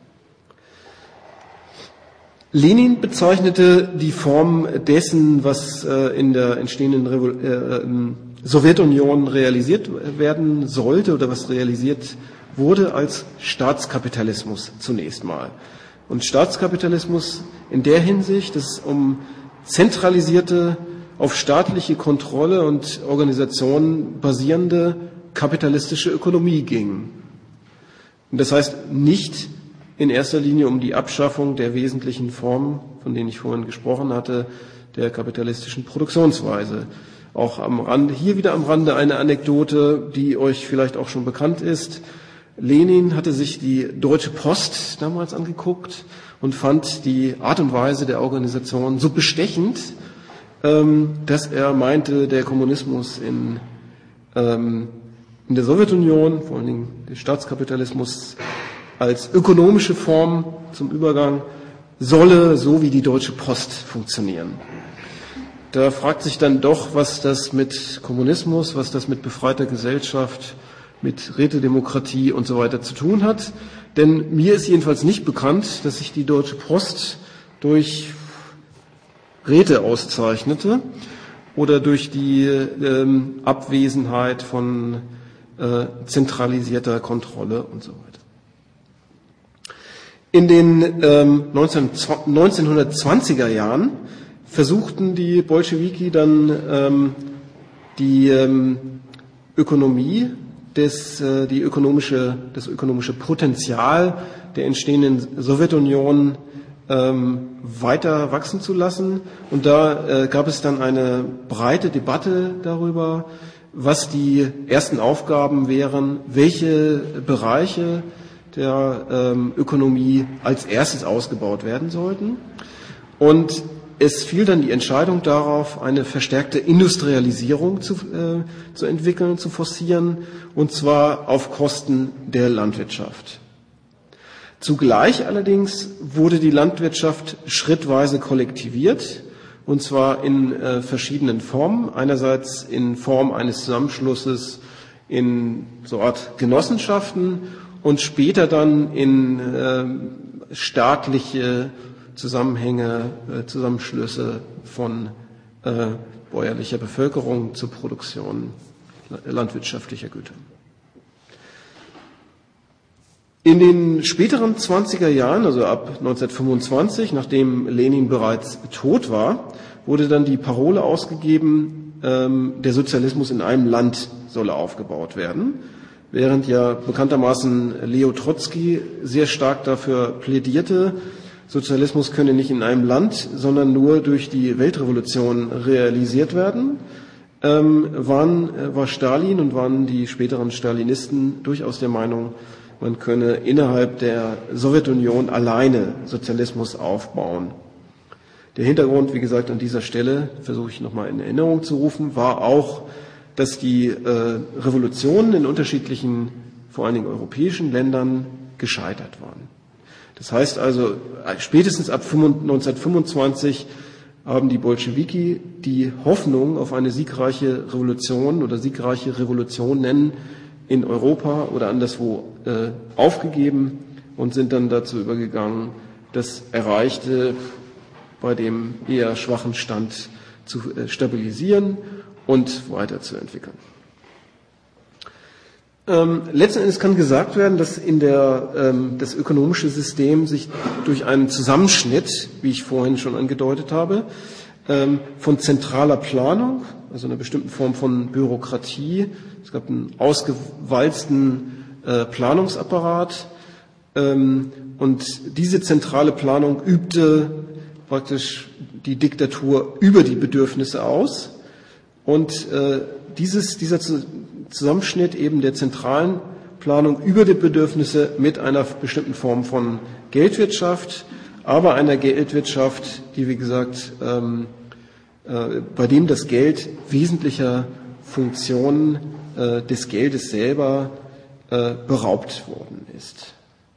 Lenin bezeichnete die Form dessen, was in der entstehenden Revol- äh, Sowjetunion realisiert werden sollte oder was realisiert wurde, als Staatskapitalismus zunächst mal. Und Staatskapitalismus in der Hinsicht, dass es um zentralisierte, auf staatliche Kontrolle und Organisation basierende kapitalistische Ökonomie ging. Und das heißt nicht in erster Linie um die Abschaffung der wesentlichen Formen, von denen ich vorhin gesprochen hatte, der kapitalistischen Produktionsweise. Auch am Rande, hier wieder am Rande eine Anekdote, die euch vielleicht auch schon bekannt ist. Lenin hatte sich die Deutsche Post damals angeguckt und fand die Art und Weise der Organisation so bestechend, dass er meinte, der Kommunismus in, in der Sowjetunion, vor allen Dingen der Staatskapitalismus, als ökonomische Form zum Übergang solle so wie die Deutsche Post funktionieren. Da fragt sich dann doch, was das mit Kommunismus, was das mit befreiter Gesellschaft, mit Rätedemokratie und so weiter zu tun hat. Denn mir ist jedenfalls nicht bekannt, dass sich die Deutsche Post durch Räte auszeichnete oder durch die ähm, Abwesenheit von äh, zentralisierter Kontrolle und so weiter. In den ähm, neunzehnhundertzwanziger Jahren versuchten die Bolschewiki dann ähm, die ähm, Ökonomie, des, äh, die ökonomische, das ökonomische Potenzial der entstehenden Sowjetunion ähm, weiter wachsen zu lassen. Und da äh, gab es dann eine breite Debatte darüber, was die ersten Aufgaben wären, welche Bereiche der ähm, Ökonomie als erstes ausgebaut werden sollten. Und es fiel dann die Entscheidung darauf, eine verstärkte Industrialisierung zu, äh, zu entwickeln, zu forcieren, und zwar auf Kosten der Landwirtschaft. Zugleich allerdings wurde die Landwirtschaft schrittweise kollektiviert, und zwar in äh, verschiedenen Formen. Einerseits in Form eines Zusammenschlusses in so eine Art Genossenschaften und später dann in äh, staatliche Zusammenhänge, äh, Zusammenschlüsse von äh, bäuerlicher Bevölkerung zur Produktion landwirtschaftlicher Güter. In den späteren zwanziger Jahren, also ab neunzehnhundertfünfundzwanzig, nachdem Lenin bereits tot war, wurde dann die Parole ausgegeben, ähm, der Sozialismus in einem Land solle aufgebaut werden, während ja bekanntermaßen Leo Trotzki sehr stark dafür plädierte, Sozialismus könne nicht in einem Land, sondern nur durch die Weltrevolution realisiert werden, ähm, waren, war Stalin und waren die späteren Stalinisten durchaus der Meinung, man könne innerhalb der Sowjetunion alleine Sozialismus aufbauen. Der Hintergrund, wie gesagt, an dieser Stelle versuche ich nochmal in Erinnerung zu rufen, war auch, dass die äh, Revolutionen in unterschiedlichen, vor allen Dingen europäischen Ländern gescheitert waren. Das heißt also, spätestens ab neunzehnhundertfünfundzwanzig haben die Bolschewiki die Hoffnung auf eine siegreiche Revolution oder siegreiche Revolutionen in Europa oder anderswo äh, aufgegeben und sind dann dazu übergegangen, das Erreichte bei dem eher schwachen Stand zu äh, stabilisieren und weiterzuentwickeln. Ähm, letzten Endes kann gesagt werden, dass in der, ähm, das ökonomische System sich durch einen Zusammenschnitt, wie ich vorhin schon angedeutet habe, ähm, von zentraler Planung, also einer bestimmten Form von Bürokratie, es gab einen ausgewalzten äh, Planungsapparat, ähm, und diese zentrale Planung übte praktisch die Diktatur über die Bedürfnisse aus, und äh, dieses, dieser Zusammenschnitt eben der zentralen Planung über die Bedürfnisse mit einer bestimmten Form von Geldwirtschaft, aber einer Geldwirtschaft, die, wie gesagt, ähm, äh, bei dem das Geld wesentlicher Funktionen äh, des Geldes selber äh, beraubt worden ist.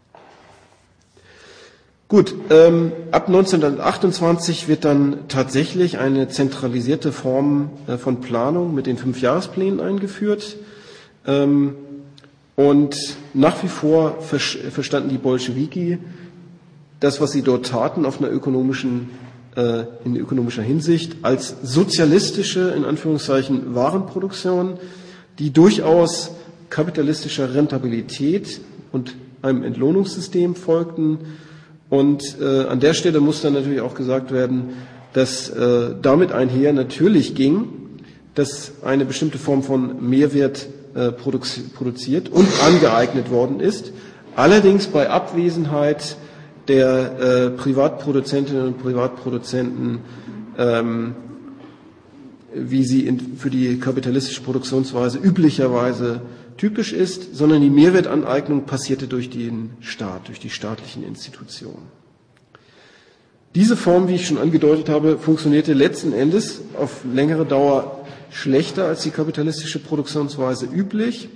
Gut, ähm, ab neunzehnhundertachtundzwanzig wird dann tatsächlich eine zentralisierte Form äh, von Planung mit den Fünfjahresplänen eingeführt. Ähm, und nach wie vor ver- verstanden die Bolschewiki das, was sie dort taten, auf einer ökonomischen, äh, in ökonomischer Hinsicht, als sozialistische, in Anführungszeichen, Warenproduktion, die durchaus kapitalistischer Rentabilität und einem Entlohnungssystem folgten. Und äh, an der Stelle muss dann natürlich auch gesagt werden, dass äh, damit einher natürlich ging, dass eine bestimmte Form von Mehrwert äh, produzi- produziert und angeeignet worden ist, allerdings bei Abwesenheit der äh, Privatproduzentinnen und Privatproduzenten, ähm, wie sie in, für die kapitalistische Produktionsweise üblicherweise typisch ist, sondern die Mehrwertaneignung passierte durch den Staat, durch die staatlichen Institutionen. Diese Form, wie ich schon angedeutet habe, funktionierte letzten Endes auf längere Dauer schlechter als die kapitalistische Produktionsweise üblich.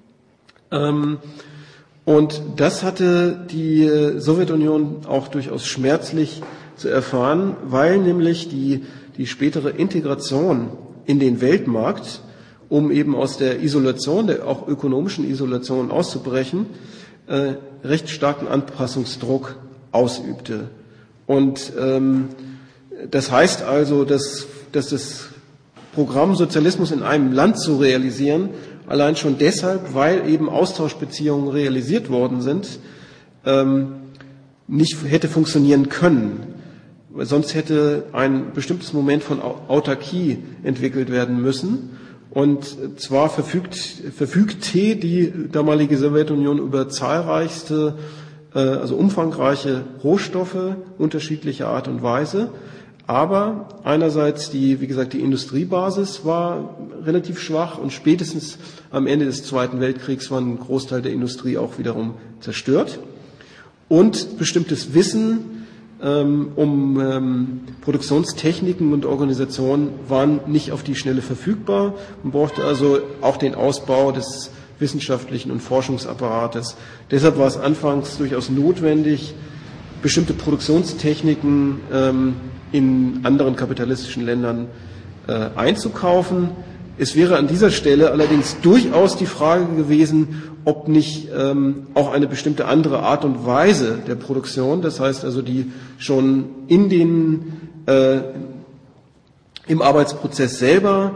Und das hatte die Sowjetunion auch durchaus schmerzlich zu erfahren, weil nämlich die, die spätere Integration in den Weltmarkt, um eben aus der Isolation, der auch ökonomischen Isolation auszubrechen, äh, recht starken Anpassungsdruck ausübte. Und ähm, das heißt also, dass, dass das Programm Sozialismus in einem Land zu realisieren, allein schon deshalb, weil eben Austauschbeziehungen realisiert worden sind, ähm, nicht hätte funktionieren können. Sonst hätte ein bestimmtes Moment von Autarkie entwickelt werden müssen. Und zwar verfügt, verfügte die damalige Sowjetunion über zahlreichste, äh, also umfangreiche Rohstoffe unterschiedlicher Art und Weise. Aber einerseits die, wie gesagt, die Industriebasis war relativ schwach und spätestens am Ende des Zweiten Weltkriegs war ein Großteil der Industrie auch wiederum zerstört. Und bestimmtes Wissen ähm, um ähm, Produktionstechniken und Organisationen waren nicht auf die Schnelle verfügbar. Man brauchte also auch den Ausbau des wissenschaftlichen und Forschungsapparates. Deshalb war es anfangs durchaus notwendig, bestimmte Produktionstechniken ähm, in anderen kapitalistischen Ländern äh, einzukaufen. Es wäre an dieser Stelle allerdings durchaus die Frage gewesen, ob nicht ähm, auch eine bestimmte andere Art und Weise der Produktion, das heißt also die schon in den, äh, im Arbeitsprozess selber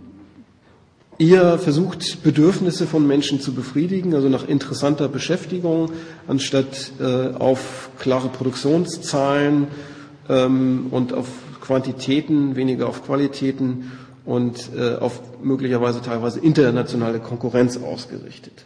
eher versucht, Bedürfnisse von Menschen zu befriedigen, also nach interessanter Beschäftigung, anstatt äh, auf klare Produktionszahlen ähm, und auf Quantitäten, weniger auf Qualitäten und äh, auf möglicherweise teilweise internationale Konkurrenz ausgerichtet.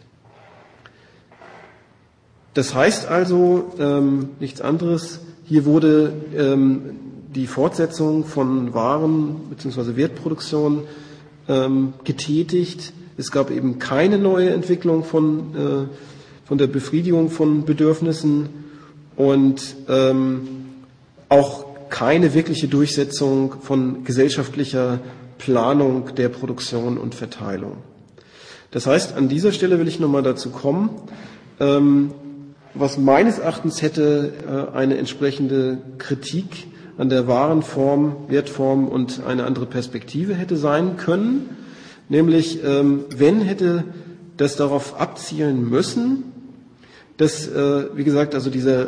Das heißt also ähm, nichts anderes, hier wurde ähm, die Fortsetzung von Waren bzw. Wertproduktion ähm, getätigt. Es gab eben keine neue Entwicklung von von der Befriedigung von Bedürfnissen und ähm, auch keine wirkliche Durchsetzung von gesellschaftlicher Planung der Produktion und Verteilung. Das heißt, an dieser Stelle will ich nochmal dazu kommen, ähm, was meines Erachtens hätte äh, eine entsprechende Kritik an der wahren Form, Wertform und eine andere Perspektive hätte sein können, nämlich ähm, wenn hätte das darauf abzielen müssen, dass, äh, wie gesagt, also dieser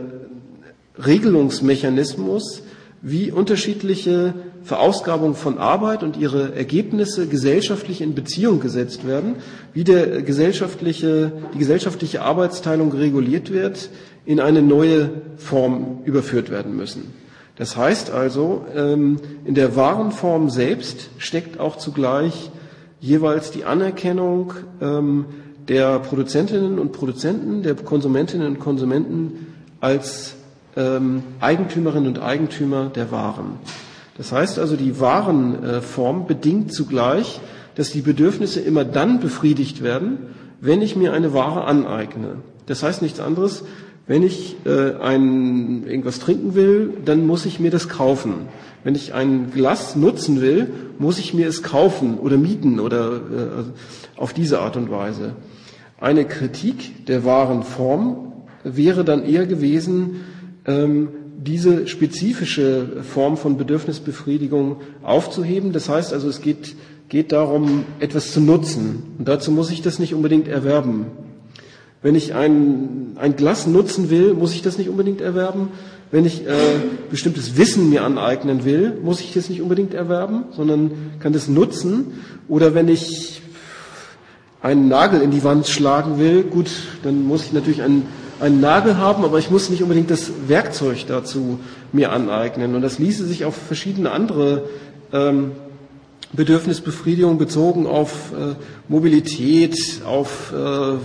Regelungsmechanismus, wie unterschiedliche Verausgabung von Arbeit und ihre Ergebnisse gesellschaftlich in Beziehung gesetzt werden, wie der gesellschaftliche, die gesellschaftliche Arbeitsteilung reguliert wird, in eine neue Form überführt werden müssen. Das heißt also, in der wahren Form selbst steckt auch zugleich jeweils die Anerkennung der Produzentinnen und Produzenten, der Konsumentinnen und Konsumenten als Eigentümerinnen und Eigentümer der Waren. Das heißt also, die Warenform bedingt zugleich, dass die Bedürfnisse immer dann befriedigt werden, wenn ich mir eine Ware aneigne. Das heißt nichts anderes, wenn ich äh, ein, irgendwas trinken will, dann muss ich mir das kaufen. Wenn ich ein Glas nutzen will, muss ich mir es kaufen oder mieten oder äh, auf diese Art und Weise. Eine Kritik der Warenform wäre dann eher gewesen, ähm, diese spezifische Form von Bedürfnisbefriedigung aufzuheben. Das heißt also, es geht, geht darum, etwas zu nutzen. Und dazu muss ich das nicht unbedingt erwerben. Wenn ich ein, ein Glas nutzen will, muss ich das nicht unbedingt erwerben. Wenn ich äh, bestimmtes Wissen mir aneignen will, muss ich das nicht unbedingt erwerben, sondern kann das nutzen. Oder wenn ich einen Nagel in die Wand schlagen will, gut, dann muss ich natürlich einen einen Nagel haben, aber ich muss nicht unbedingt das Werkzeug dazu mir aneignen. Und das ließe sich auf verschiedene andere ähm, Bedürfnisbefriedigungen bezogen auf äh, Mobilität, auf äh,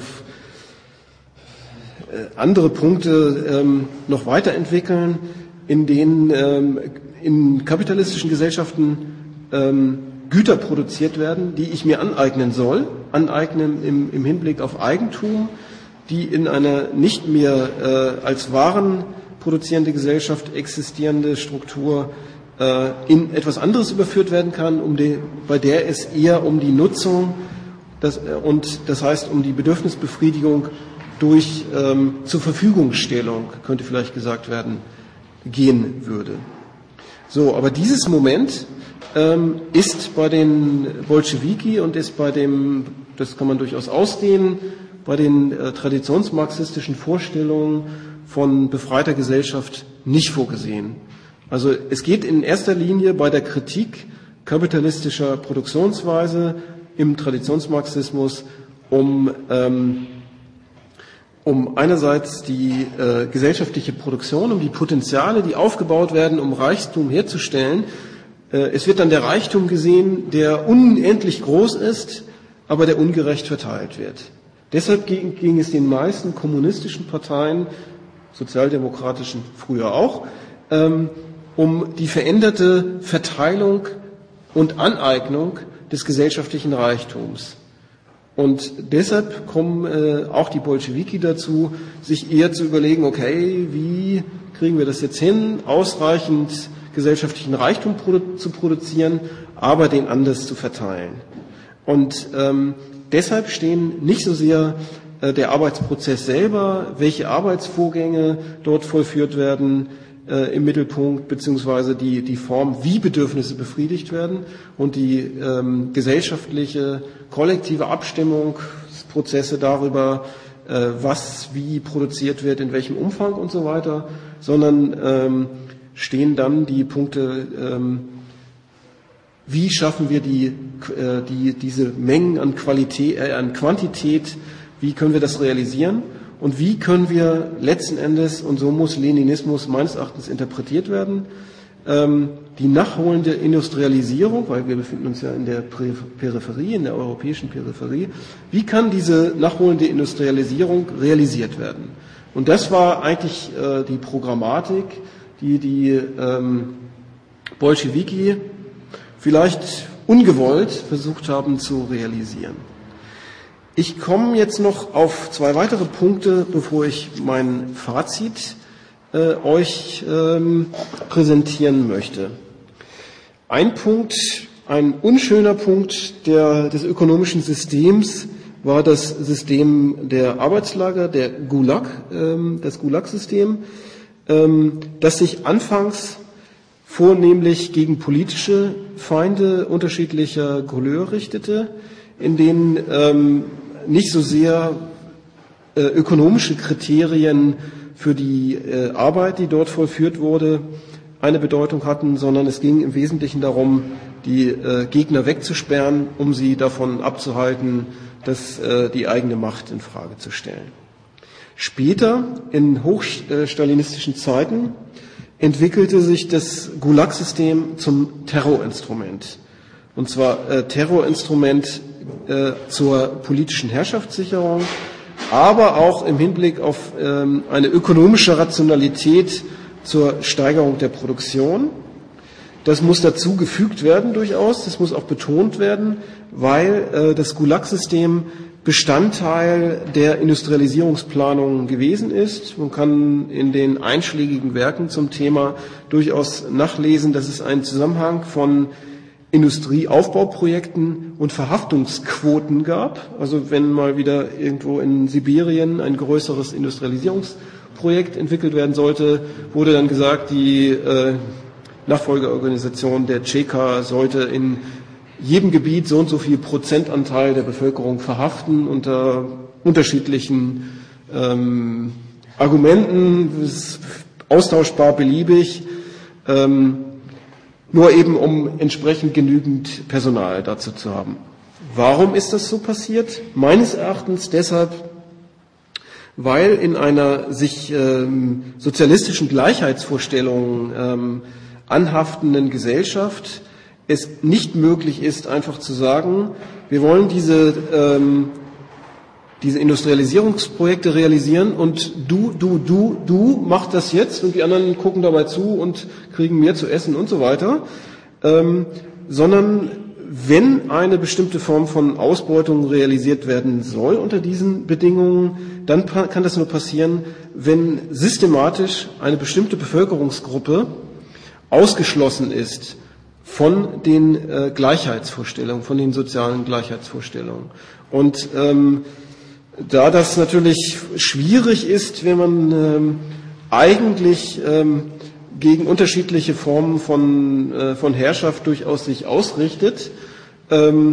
andere Punkte ähm, noch weiterentwickeln, in denen ähm, in kapitalistischen Gesellschaften ähm, Güter produziert werden, die ich mir aneignen soll, aneignen im, im Hinblick auf Eigentum, die in einer nicht mehr äh, als Waren produzierende Gesellschaft existierende Struktur äh, in etwas anderes überführt werden kann, um die, bei der es eher um die Nutzung das, äh, und das heißt um die Bedürfnisbefriedigung durch ähm, zur Verfügungstellung, könnte vielleicht gesagt werden, gehen würde. So, aber dieses Moment ähm, ist bei den Bolschewiki und ist bei dem, das kann man durchaus ausdehnen, bei den äh, traditionsmarxistischen Vorstellungen von befreiter Gesellschaft nicht vorgesehen. Also es geht in erster Linie bei der Kritik kapitalistischer Produktionsweise im Traditionsmarxismus um, ähm, um einerseits die äh, gesellschaftliche Produktion, um die Potenziale, die aufgebaut werden, um Reichtum herzustellen. Äh, es wird dann der Reichtum gesehen, der unendlich groß ist, aber der ungerecht verteilt wird. Deshalb ging, ging es den meisten kommunistischen Parteien, sozialdemokratischen früher auch, ähm, um die veränderte Verteilung und Aneignung des gesellschaftlichen Reichtums. Und deshalb kommen äh, auch die Bolschewiki dazu, sich eher zu überlegen, okay, wie kriegen wir das jetzt hin, ausreichend gesellschaftlichen Reichtum produ- zu produzieren, aber den anders zu verteilen. Und ähm, deshalb stehen nicht so sehr äh, der Arbeitsprozess selber, welche Arbeitsvorgänge dort vollführt werden, äh, im Mittelpunkt, beziehungsweise die, die Form, wie Bedürfnisse befriedigt werden und die ähm, gesellschaftliche, kollektive Abstimmungsprozesse darüber, äh, was wie produziert wird, in welchem Umfang und so weiter, sondern ähm, stehen dann die Punkte, ähm, wie schaffen wir die, äh, die, diese Mengen an Qualität, äh, an Quantität, wie können wir das realisieren und wie können wir letzten Endes, und so muss Leninismus meines Erachtens interpretiert werden, ähm, die nachholende Industrialisierung, weil wir befinden uns ja in der Peripherie, in der europäischen Peripherie, wie kann diese nachholende Industrialisierung realisiert werden? Und das war eigentlich äh, die Programmatik, die die ähm, Bolschewiki vielleicht ungewollt versucht haben zu realisieren. Ich komme jetzt noch auf zwei weitere Punkte, bevor ich mein Fazit äh, euch ähm, präsentieren möchte. Ein Punkt, ein unschöner Punkt der, des ökonomischen Systems war das System der Arbeitslager, der Gulag, ähm, das Gulag-System, ähm, das sich anfangs vornehmlich gegen politische Feinde unterschiedlicher Couleur richtete, in denen ähm, nicht so sehr äh, ökonomische Kriterien für die äh, Arbeit, die dort vollführt wurde, eine Bedeutung hatten, sondern es ging im Wesentlichen darum, die äh, Gegner wegzusperren, um sie davon abzuhalten, das, äh, die eigene Macht in Frage zu stellen. Später, in hochstalinistischen Zeiten, entwickelte sich das Gulag-System zum Terrorinstrument. Und zwar äh, Terrorinstrument äh, zur politischen Herrschaftssicherung, aber auch im Hinblick auf ähm, eine ökonomische Rationalität zur Steigerung der Produktion. Das muss dazu gefügt werden durchaus, das muss auch betont werden, weil äh, das Gulag-System Bestandteil der Industrialisierungsplanung gewesen ist. Man kann in den einschlägigen Werken zum Thema durchaus nachlesen, dass es einen Zusammenhang von Industrieaufbauprojekten und Verhaftungsquoten gab. Also wenn mal wieder irgendwo in Sibirien ein größeres Industrialisierungsprojekt entwickelt werden sollte, wurde dann gesagt, die äh, Nachfolgeorganisation der Tscheka sollte in jedem Gebiet so und so viel Prozentanteil der Bevölkerung verhaften unter unterschiedlichen ähm, Argumenten, austauschbar beliebig, ähm, nur eben um entsprechend genügend Personal dazu zu haben. Warum ist das so passiert? Meines Erachtens deshalb, weil in einer sich ähm, sozialistischen Gleichheitsvorstellung ähm, anhaftenden Gesellschaft es nicht möglich ist, einfach zu sagen, wir wollen diese, ähm, diese Industrialisierungsprojekte realisieren und du, du, du, du mach das jetzt und die anderen gucken dabei zu und kriegen mehr zu essen und so weiter, ähm, sondern wenn eine bestimmte Form von Ausbeutung realisiert werden soll unter diesen Bedingungen, dann kann das nur passieren, wenn systematisch eine bestimmte Bevölkerungsgruppe ausgeschlossen ist von den äh, Gleichheitsvorstellungen, von den sozialen Gleichheitsvorstellungen. Und ähm, da das natürlich schwierig ist, wenn man ähm, eigentlich ähm, gegen unterschiedliche Formen von, äh, von Herrschaft durchaus sich ausrichtet, ähm,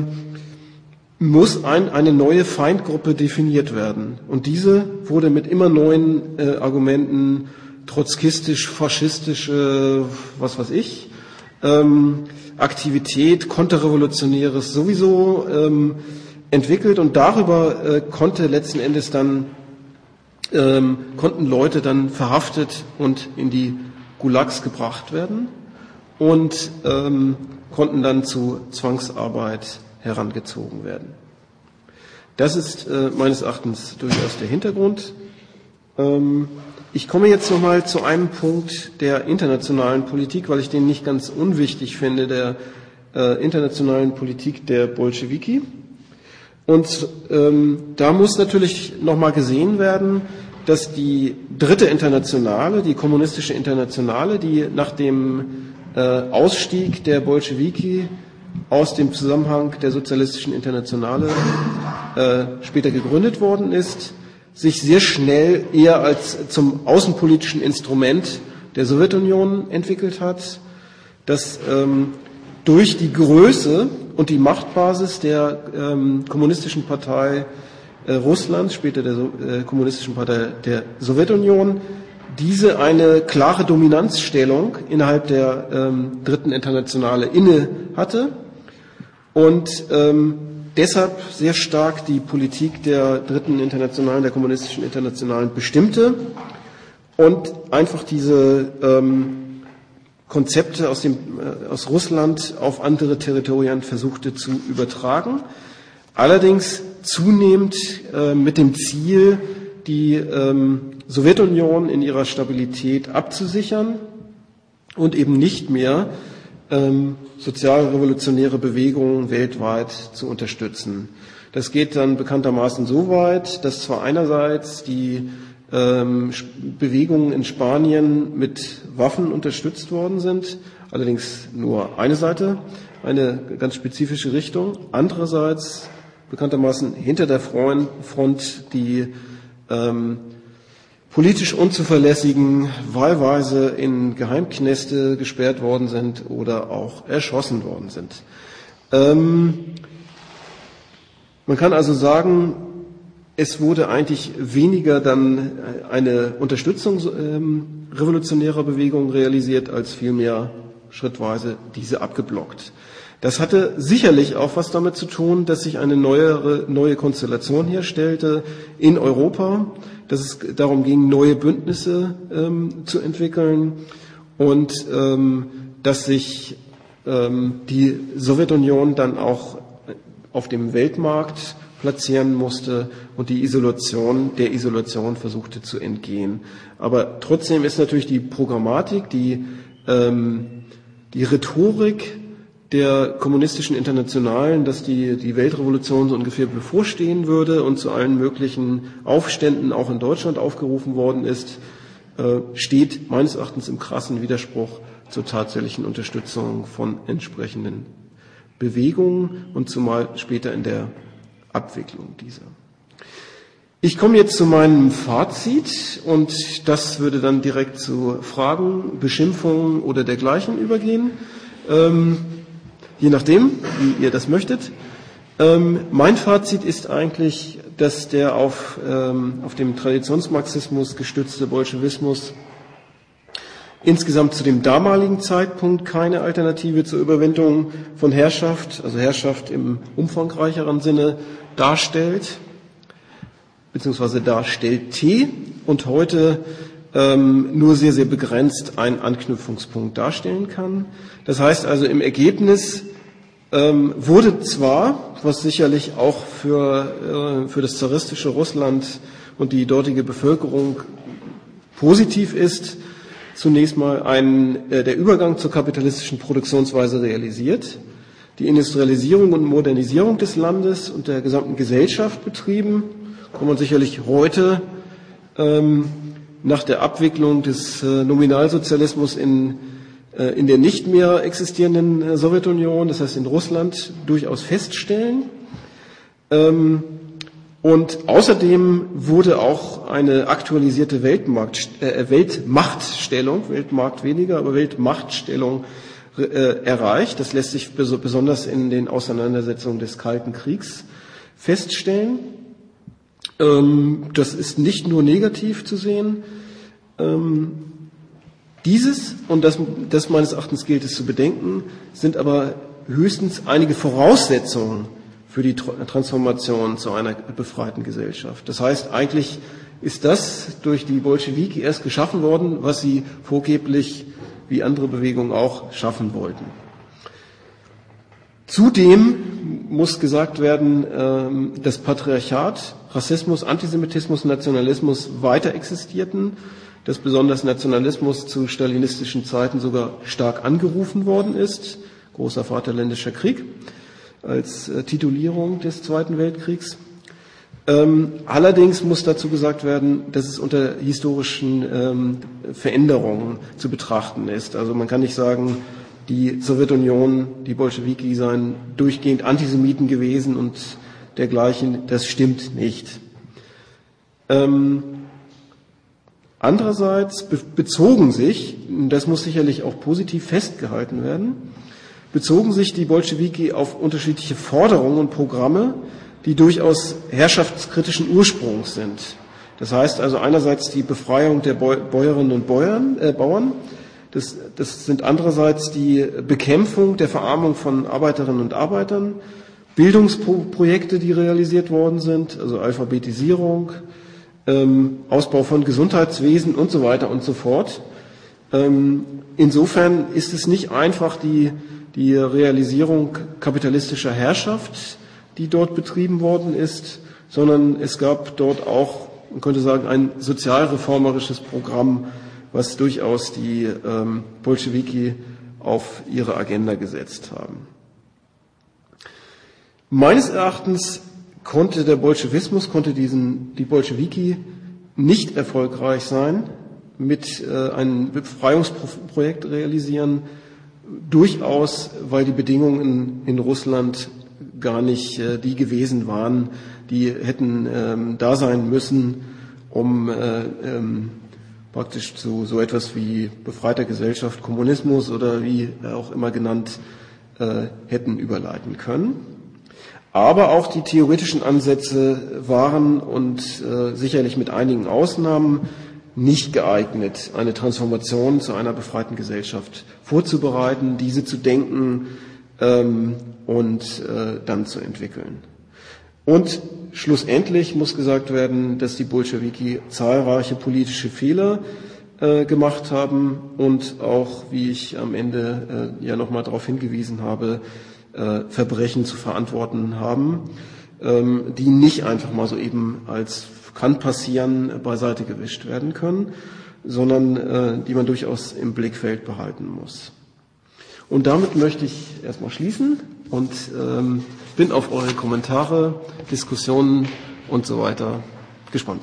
muss ein, eine neue Feindgruppe definiert werden. Und diese wurde mit immer neuen äh, Argumenten, trotzkistisch, faschistische, was weiß ich, ähm, Aktivität, konterrevolutionäres sowieso ähm, entwickelt und darüber äh, konnte letzten Endes dann ähm, konnten Leute dann verhaftet und in die Gulags gebracht werden und ähm, konnten dann zu Zwangsarbeit herangezogen werden. Das ist äh, meines Erachtens durchaus der Hintergrund. Ähm, Ich komme jetzt nochmal zu einem Punkt der internationalen Politik, weil ich den nicht ganz unwichtig finde, der äh, internationalen Politik der Bolschewiki. Und ähm, da muss natürlich nochmal gesehen werden, dass die dritte Internationale, die kommunistische Internationale, die nach dem äh, Ausstieg der Bolschewiki aus dem Zusammenhang der sozialistischen Internationale äh, später gegründet worden ist, sich sehr schnell eher als zum außenpolitischen Instrument der Sowjetunion entwickelt hat, das ähm, durch die Größe und die Machtbasis der ähm, kommunistischen Partei äh, Russlands, später der äh, kommunistischen Partei der Sowjetunion, diese eine klare Dominanzstellung innerhalb der ähm, dritten Internationale inne hatte und ähm, deshalb sehr stark die Politik der dritten Internationalen, der kommunistischen Internationalen bestimmte und einfach diese ähm, Konzepte aus, dem, äh, aus Russland auf andere Territorien versuchte zu übertragen. Allerdings zunehmend äh, mit dem Ziel, die ähm, Sowjetunion in ihrer Stabilität abzusichern und eben nicht mehr ähm, sozialrevolutionäre Bewegungen weltweit zu unterstützen. Das geht dann bekanntermaßen so weit, dass zwar einerseits die ähm, Bewegungen in Spanien mit Waffen unterstützt worden sind, allerdings nur eine Seite, eine ganz spezifische Richtung. Andererseits bekanntermaßen hinter der Front die ähm, politisch Unzuverlässigen wahlweise in Geheimknäste gesperrt worden sind oder auch erschossen worden sind. Ähm, man kann also sagen, es wurde eigentlich weniger dann eine Unterstützung ähm, revolutionärer Bewegungen realisiert, als vielmehr schrittweise diese abgeblockt. Das hatte sicherlich auch was damit zu tun, dass sich eine neuere, neue Konstellation herstellte in Europa, dass es darum ging, neue Bündnisse ähm, zu entwickeln und ähm, dass sich ähm, die Sowjetunion dann auch auf dem Weltmarkt platzieren musste und die Isolation, der Isolation versuchte zu entgehen. Aber trotzdem ist natürlich die Programmatik, die, ähm, die Rhetorik der kommunistischen Internationalen, dass die, die Weltrevolution so ungefähr bevorstehen würde und zu allen möglichen Aufständen auch in Deutschland aufgerufen worden ist, äh, steht meines Erachtens im krassen Widerspruch zur tatsächlichen Unterstützung von entsprechenden Bewegungen und zumal später in der Abwicklung dieser. Ich komme jetzt zu meinem Fazit und das würde dann direkt zu Fragen, Beschimpfungen oder dergleichen übergehen. Ähm, Je nachdem, wie ihr das möchtet. Ähm, mein Fazit ist eigentlich, dass der auf, ähm, auf dem Traditionsmarxismus gestützte Bolschewismus insgesamt zu dem damaligen Zeitpunkt keine Alternative zur Überwindung von Herrschaft, also Herrschaft im umfangreicheren Sinne, darstellt, beziehungsweise darstellte und heute ähm, nur sehr, sehr begrenzt einen Anknüpfungspunkt darstellen kann. Das heißt also, im Ergebnis ähm, wurde zwar, was sicherlich auch für, äh, für das zaristische Russland und die dortige Bevölkerung positiv ist, zunächst mal ein, äh, der Übergang zur kapitalistischen Produktionsweise realisiert, die Industrialisierung und Modernisierung des Landes und der gesamten Gesellschaft betrieben, kann man sicherlich heute ähm, nach der Abwicklung des äh, Nominalsozialismus in in der nicht mehr existierenden Sowjetunion, das heißt in Russland, durchaus feststellen. Und außerdem wurde auch eine aktualisierte Weltmarkt, äh, Weltmachtstellung, Weltmarkt weniger, aber Weltmachtstellung äh, erreicht. Das lässt sich besonders in den Auseinandersetzungen des Kalten Kriegs feststellen. Das ist nicht nur negativ zu sehen. Dieses, und das, das meines Erachtens gilt es zu bedenken, sind aber höchstens einige Voraussetzungen für die Transformation zu einer befreiten Gesellschaft. Das heißt, eigentlich ist das durch die Bolschewiki erst geschaffen worden, was sie vorgeblich, wie andere Bewegungen auch, schaffen wollten. Zudem muss gesagt werden, dass Patriarchat, Rassismus, Antisemitismus, Nationalismus weiter existierten, dass besonders Nationalismus zu stalinistischen Zeiten sogar stark angerufen worden ist, großer Vaterländischer Krieg, als Titulierung des Zweiten Weltkriegs. Ähm, allerdings muss dazu gesagt werden, dass es unter historischen ähm, Veränderungen zu betrachten ist. Also man kann nicht sagen, die Sowjetunion, die Bolschewiki seien durchgehend Antisemiten gewesen und dergleichen. Das stimmt nicht. Ähm, Andererseits bezogen sich, das muss sicherlich auch positiv festgehalten werden, bezogen sich die Bolschewiki auf unterschiedliche Forderungen und Programme, die durchaus herrschaftskritischen Ursprungs sind. Das heißt also einerseits die Befreiung der Bäuerinnen und Bauern, äh, Bauern das, das sind andererseits die Bekämpfung der Verarmung von Arbeiterinnen und Arbeitern, Bildungsprojekte, die realisiert worden sind, also Alphabetisierung, Ähm, Ausbau von Gesundheitswesen und so weiter und so fort. Ähm, insofern ist es nicht einfach die, die Realisierung kapitalistischer Herrschaft, die dort betrieben worden ist, sondern es gab dort auch, man könnte sagen, ein sozialreformerisches Programm, was durchaus die ähm, Bolschewiki auf ihre Agenda gesetzt haben. Meines Erachtens konnte der Bolschewismus, konnte diesen, die Bolschewiki nicht erfolgreich sein, mit äh, einem Befreiungsprojekt realisieren, durchaus, weil die Bedingungen in Russland gar nicht äh, die gewesen waren, die hätten ähm, da sein müssen, um äh, ähm, praktisch zu so etwas wie befreiter Gesellschaft, Kommunismus oder wie auch immer genannt, äh, hätten überleiten können. Aber auch die theoretischen Ansätze waren und äh, sicherlich mit einigen Ausnahmen nicht geeignet, eine Transformation zu einer befreiten Gesellschaft vorzubereiten, diese zu denken ähm, und äh, dann zu entwickeln. Und schlussendlich muss gesagt werden, dass die Bolschewiki zahlreiche politische Fehler äh, gemacht haben und auch, wie ich am Ende äh, ja nochmal darauf hingewiesen habe, äh, Verbrechen zu verantworten haben, ähm, die nicht einfach mal so eben als kann passieren, beiseite gewischt werden können, sondern äh, die man durchaus im Blickfeld behalten muss. Und damit möchte ich erstmal schließen und ähm, bin auf eure Kommentare, Diskussionen und so weiter gespannt.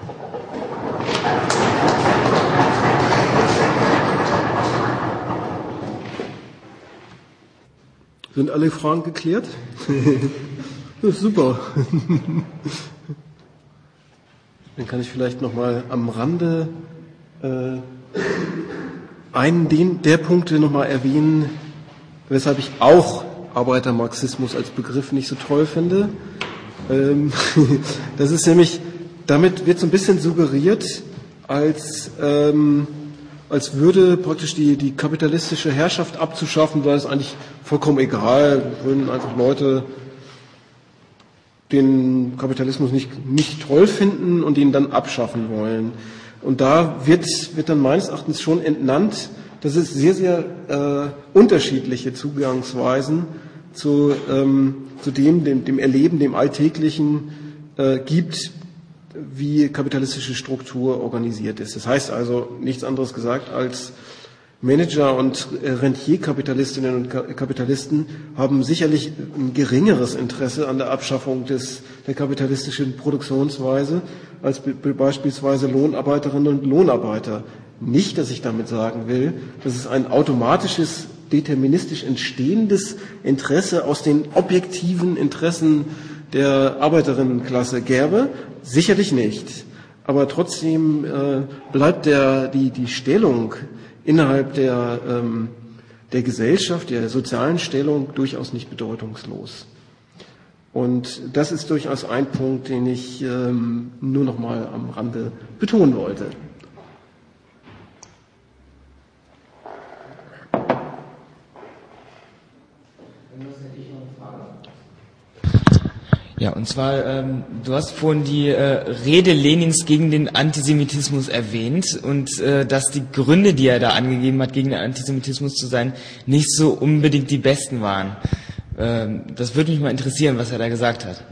Sind alle Fragen geklärt? Das ist super. Dann kann ich vielleicht noch mal am Rande äh, einen den, der Punkte noch mal erwähnen, weshalb ich auch Arbeitermarxismus als Begriff nicht so toll finde. Ähm, das ist nämlich, damit wird so ein bisschen suggeriert, als ähm, als würde praktisch die die kapitalistische Herrschaft abzuschaffen, weil es eigentlich vollkommen egal, würden einfach Leute den Kapitalismus nicht, nicht toll finden und ihn dann abschaffen wollen. Und da wird, wird dann meines Erachtens schon entnannt, dass es sehr, sehr äh, unterschiedliche Zugangsweisen zu, ähm, zu dem, dem, dem Erleben, dem Alltäglichen äh, gibt, wie kapitalistische Struktur organisiert ist. Das heißt also nichts anderes gesagt als Manager und Rentierkapitalistinnen und Kapitalisten haben sicherlich ein geringeres Interesse an der Abschaffung des, der kapitalistischen Produktionsweise als beispielsweise Lohnarbeiterinnen und Lohnarbeiter. Nicht, dass ich damit sagen will, dass es ein automatisches, deterministisch entstehendes Interesse aus den objektiven Interessen der Arbeiterinnenklasse gäbe. Sicherlich nicht. Aber trotzdem äh, bleibt der, die, die Stellung innerhalb der, ähm, der Gesellschaft, der sozialen Stellung durchaus nicht bedeutungslos. Und das ist durchaus ein Punkt, den ich ähm, nur noch mal am Rande betonen wollte. Ja, und zwar, ähm, du hast vorhin die äh, Rede Lenins gegen den Antisemitismus erwähnt und äh, dass die Gründe, die er da angegeben hat, gegen den Antisemitismus zu sein, nicht so unbedingt die besten waren. Ähm, das würde mich mal interessieren, was er da gesagt hat.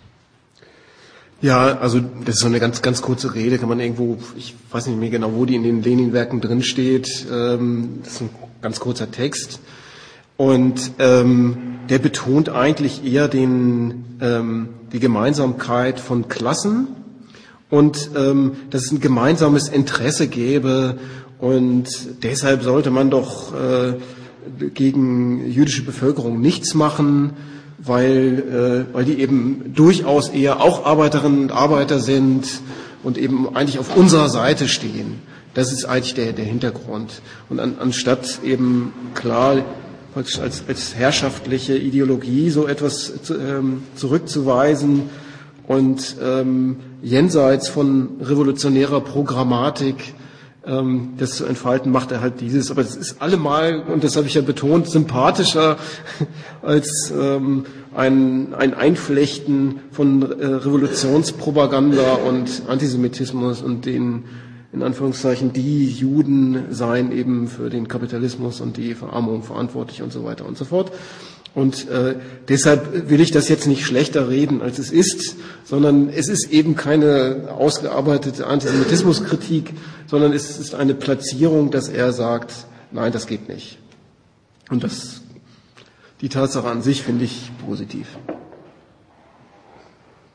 Ja, also das ist so eine ganz, ganz kurze Rede, kann man irgendwo, ich weiß nicht mehr genau, wo die in den Lenin-Werken drin steht. Ähm, das ist ein ganz kurzer Text. Und ähm, der betont eigentlich eher den, ähm, die Gemeinsamkeit von Klassen und ähm, dass es ein gemeinsames Interesse gäbe und deshalb sollte man doch äh, gegen jüdische Bevölkerung nichts machen, weil, äh, weil die eben durchaus eher auch Arbeiterinnen und Arbeiter sind und eben eigentlich auf unserer Seite stehen. Das ist eigentlich der, der Hintergrund. Und an, anstatt eben klar als, als herrschaftliche Ideologie so etwas zu, ähm, zurückzuweisen und ähm, jenseits von revolutionärer Programmatik ähm, das zu entfalten, macht er halt dieses. Aber es ist allemal, und das habe ich ja betont, sympathischer als ähm, ein, ein Einflechten von äh, Revolutionspropaganda und Antisemitismus und den in Anführungszeichen, die Juden seien eben für den Kapitalismus und die Verarmung verantwortlich und so weiter und so fort. Und äh, deshalb will ich das jetzt nicht schlechter reden, als es ist, sondern es ist eben keine ausgearbeitete Antisemitismuskritik, sondern es ist eine Platzierung, dass er sagt, nein, das geht nicht. Und das, die Tatsache an sich finde ich positiv.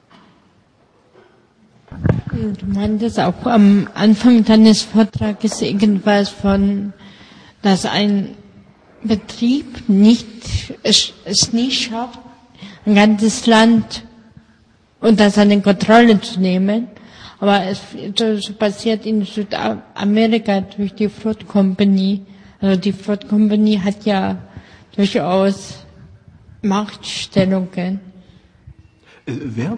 Du meintest auch am Anfang deines Vortrages irgendwas von, dass ein Betrieb nicht, es, es nicht schafft, ein ganzes Land unter seine Kontrolle zu nehmen. Aber es so passiert in Südamerika durch die Ford Company. Also die Ford Company hat ja durchaus Machtstellungen. Äh, wer?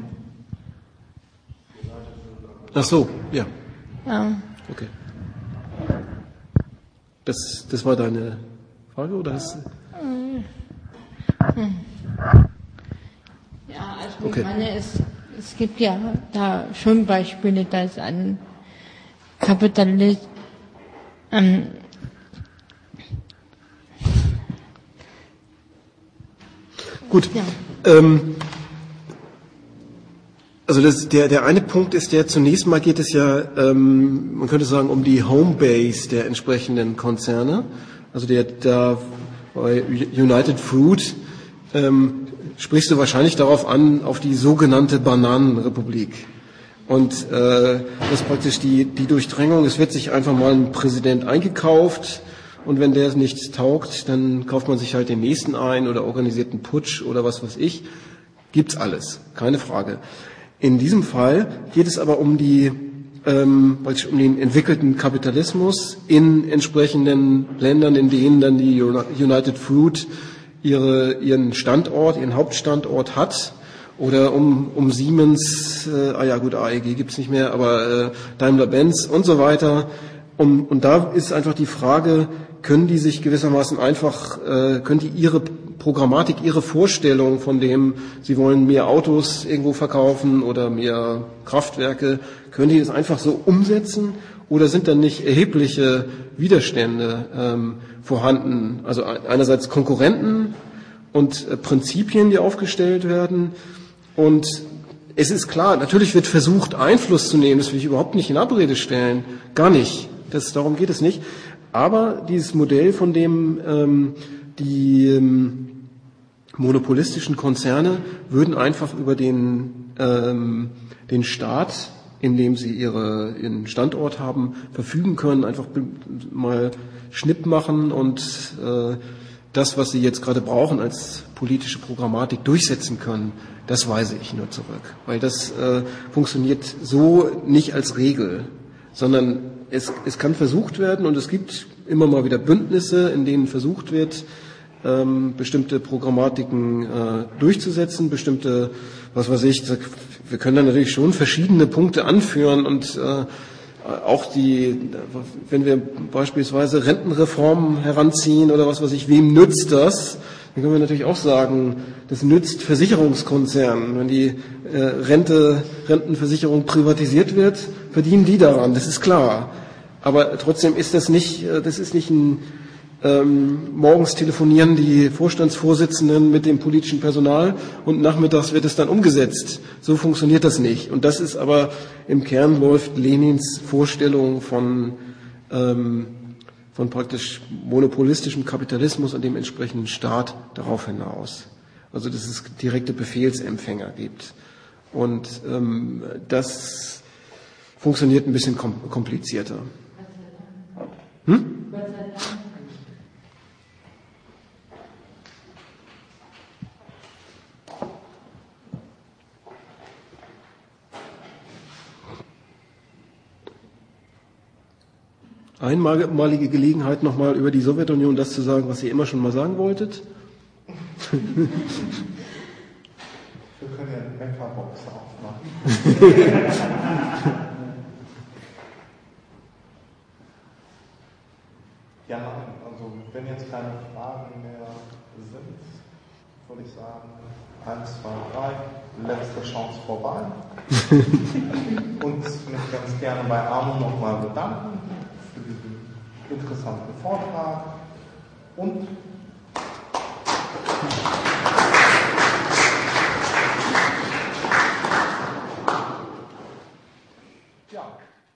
Ach so, ja. Ja. Okay. Das, das war deine Frage, oder hast Ja, also okay. ich meine, es, es gibt ja da schon Beispiele, dass ein Kapitalist ähm, Gut. Ja. Ähm, also das, der, der eine Punkt ist der, zunächst mal geht es ja, ähm, man könnte sagen, um die Homebase der entsprechenden Konzerne. Also der da bei United Fruit ähm, sprichst du wahrscheinlich darauf an, auf die sogenannte Bananenrepublik. Und äh, das ist praktisch die, die Durchdrängung, es wird sich einfach mal ein Präsident eingekauft, und wenn der nichts taugt, dann kauft man sich halt den nächsten ein oder organisiert einen Putsch oder was weiß ich. Gibt's alles, keine Frage. In diesem Fall geht es aber um die, ähm, um den entwickelten Kapitalismus in entsprechenden Ländern, in denen dann die United Fruit ihre, ihren Standort, ihren Hauptstandort hat. Oder um, um Siemens, äh, ah ja gut, A E G gibt's nicht mehr, aber äh, Daimler-Benz und so weiter. Um, und da ist einfach die Frage, können die sich gewissermaßen einfach, äh, können die ihre Programmatik, ihre Vorstellung von dem, sie wollen mehr Autos irgendwo verkaufen oder mehr Kraftwerke, können die das einfach so umsetzen, oder sind dann nicht erhebliche Widerstände ähm, vorhanden? Also einerseits Konkurrenten und äh, Prinzipien, die aufgestellt werden, und es ist klar, natürlich wird versucht, Einfluss zu nehmen, das will ich überhaupt nicht in Abrede stellen, gar nicht, das, darum geht es nicht. Aber dieses Modell, von dem ähm, die ähm, monopolistischen Konzerne würden einfach über den, ähm, den Staat, in dem sie ihre, ihren Standort haben, verfügen können, einfach mal Schnipp machen und äh, das, was sie jetzt gerade brauchen als politische Programmatik, durchsetzen können. Das weise ich nur zurück, weil das äh, funktioniert so nicht als Regel, sondern es, es kann versucht werden, und es gibt immer mal wieder Bündnisse, in denen versucht wird, ähm, bestimmte Programmatiken äh, durchzusetzen, bestimmte, was weiß ich, wir können da natürlich schon verschiedene Punkte anführen, und äh, auch die, wenn wir beispielsweise Rentenreformen heranziehen oder was weiß ich, wem nützt das? Dann können wir natürlich auch sagen, das nützt Versicherungskonzernen. Wenn die äh, Rente, Rentenversicherung privatisiert wird, verdienen die daran, das ist klar. Aber trotzdem ist das nicht, das ist nicht ein, ähm, morgens telefonieren die Vorstandsvorsitzenden mit dem politischen Personal und nachmittags wird es dann umgesetzt. So funktioniert das nicht. Und das ist aber, im Kern läuft Lenins Vorstellung von, ähm, von praktisch monopolistischem Kapitalismus und dem entsprechenden Staat darauf hinaus. Also, dass es direkte Befehlsempfänger gibt. Und ähm, das funktioniert ein bisschen komplizierter. Hm? Einmalige Gelegenheit, nochmal über die Sowjetunion das zu sagen, was ihr immer schon mal sagen wolltet. Wir können ja eine Weckerbox aufmachen. Ja, also wenn jetzt keine Fragen mehr sind, würde ich sagen, eins, zwei, drei, letzte Chance vorbei. Und mich ganz gerne bei Arno nochmal bedanken für diesen interessanten Vortrag. Und ja.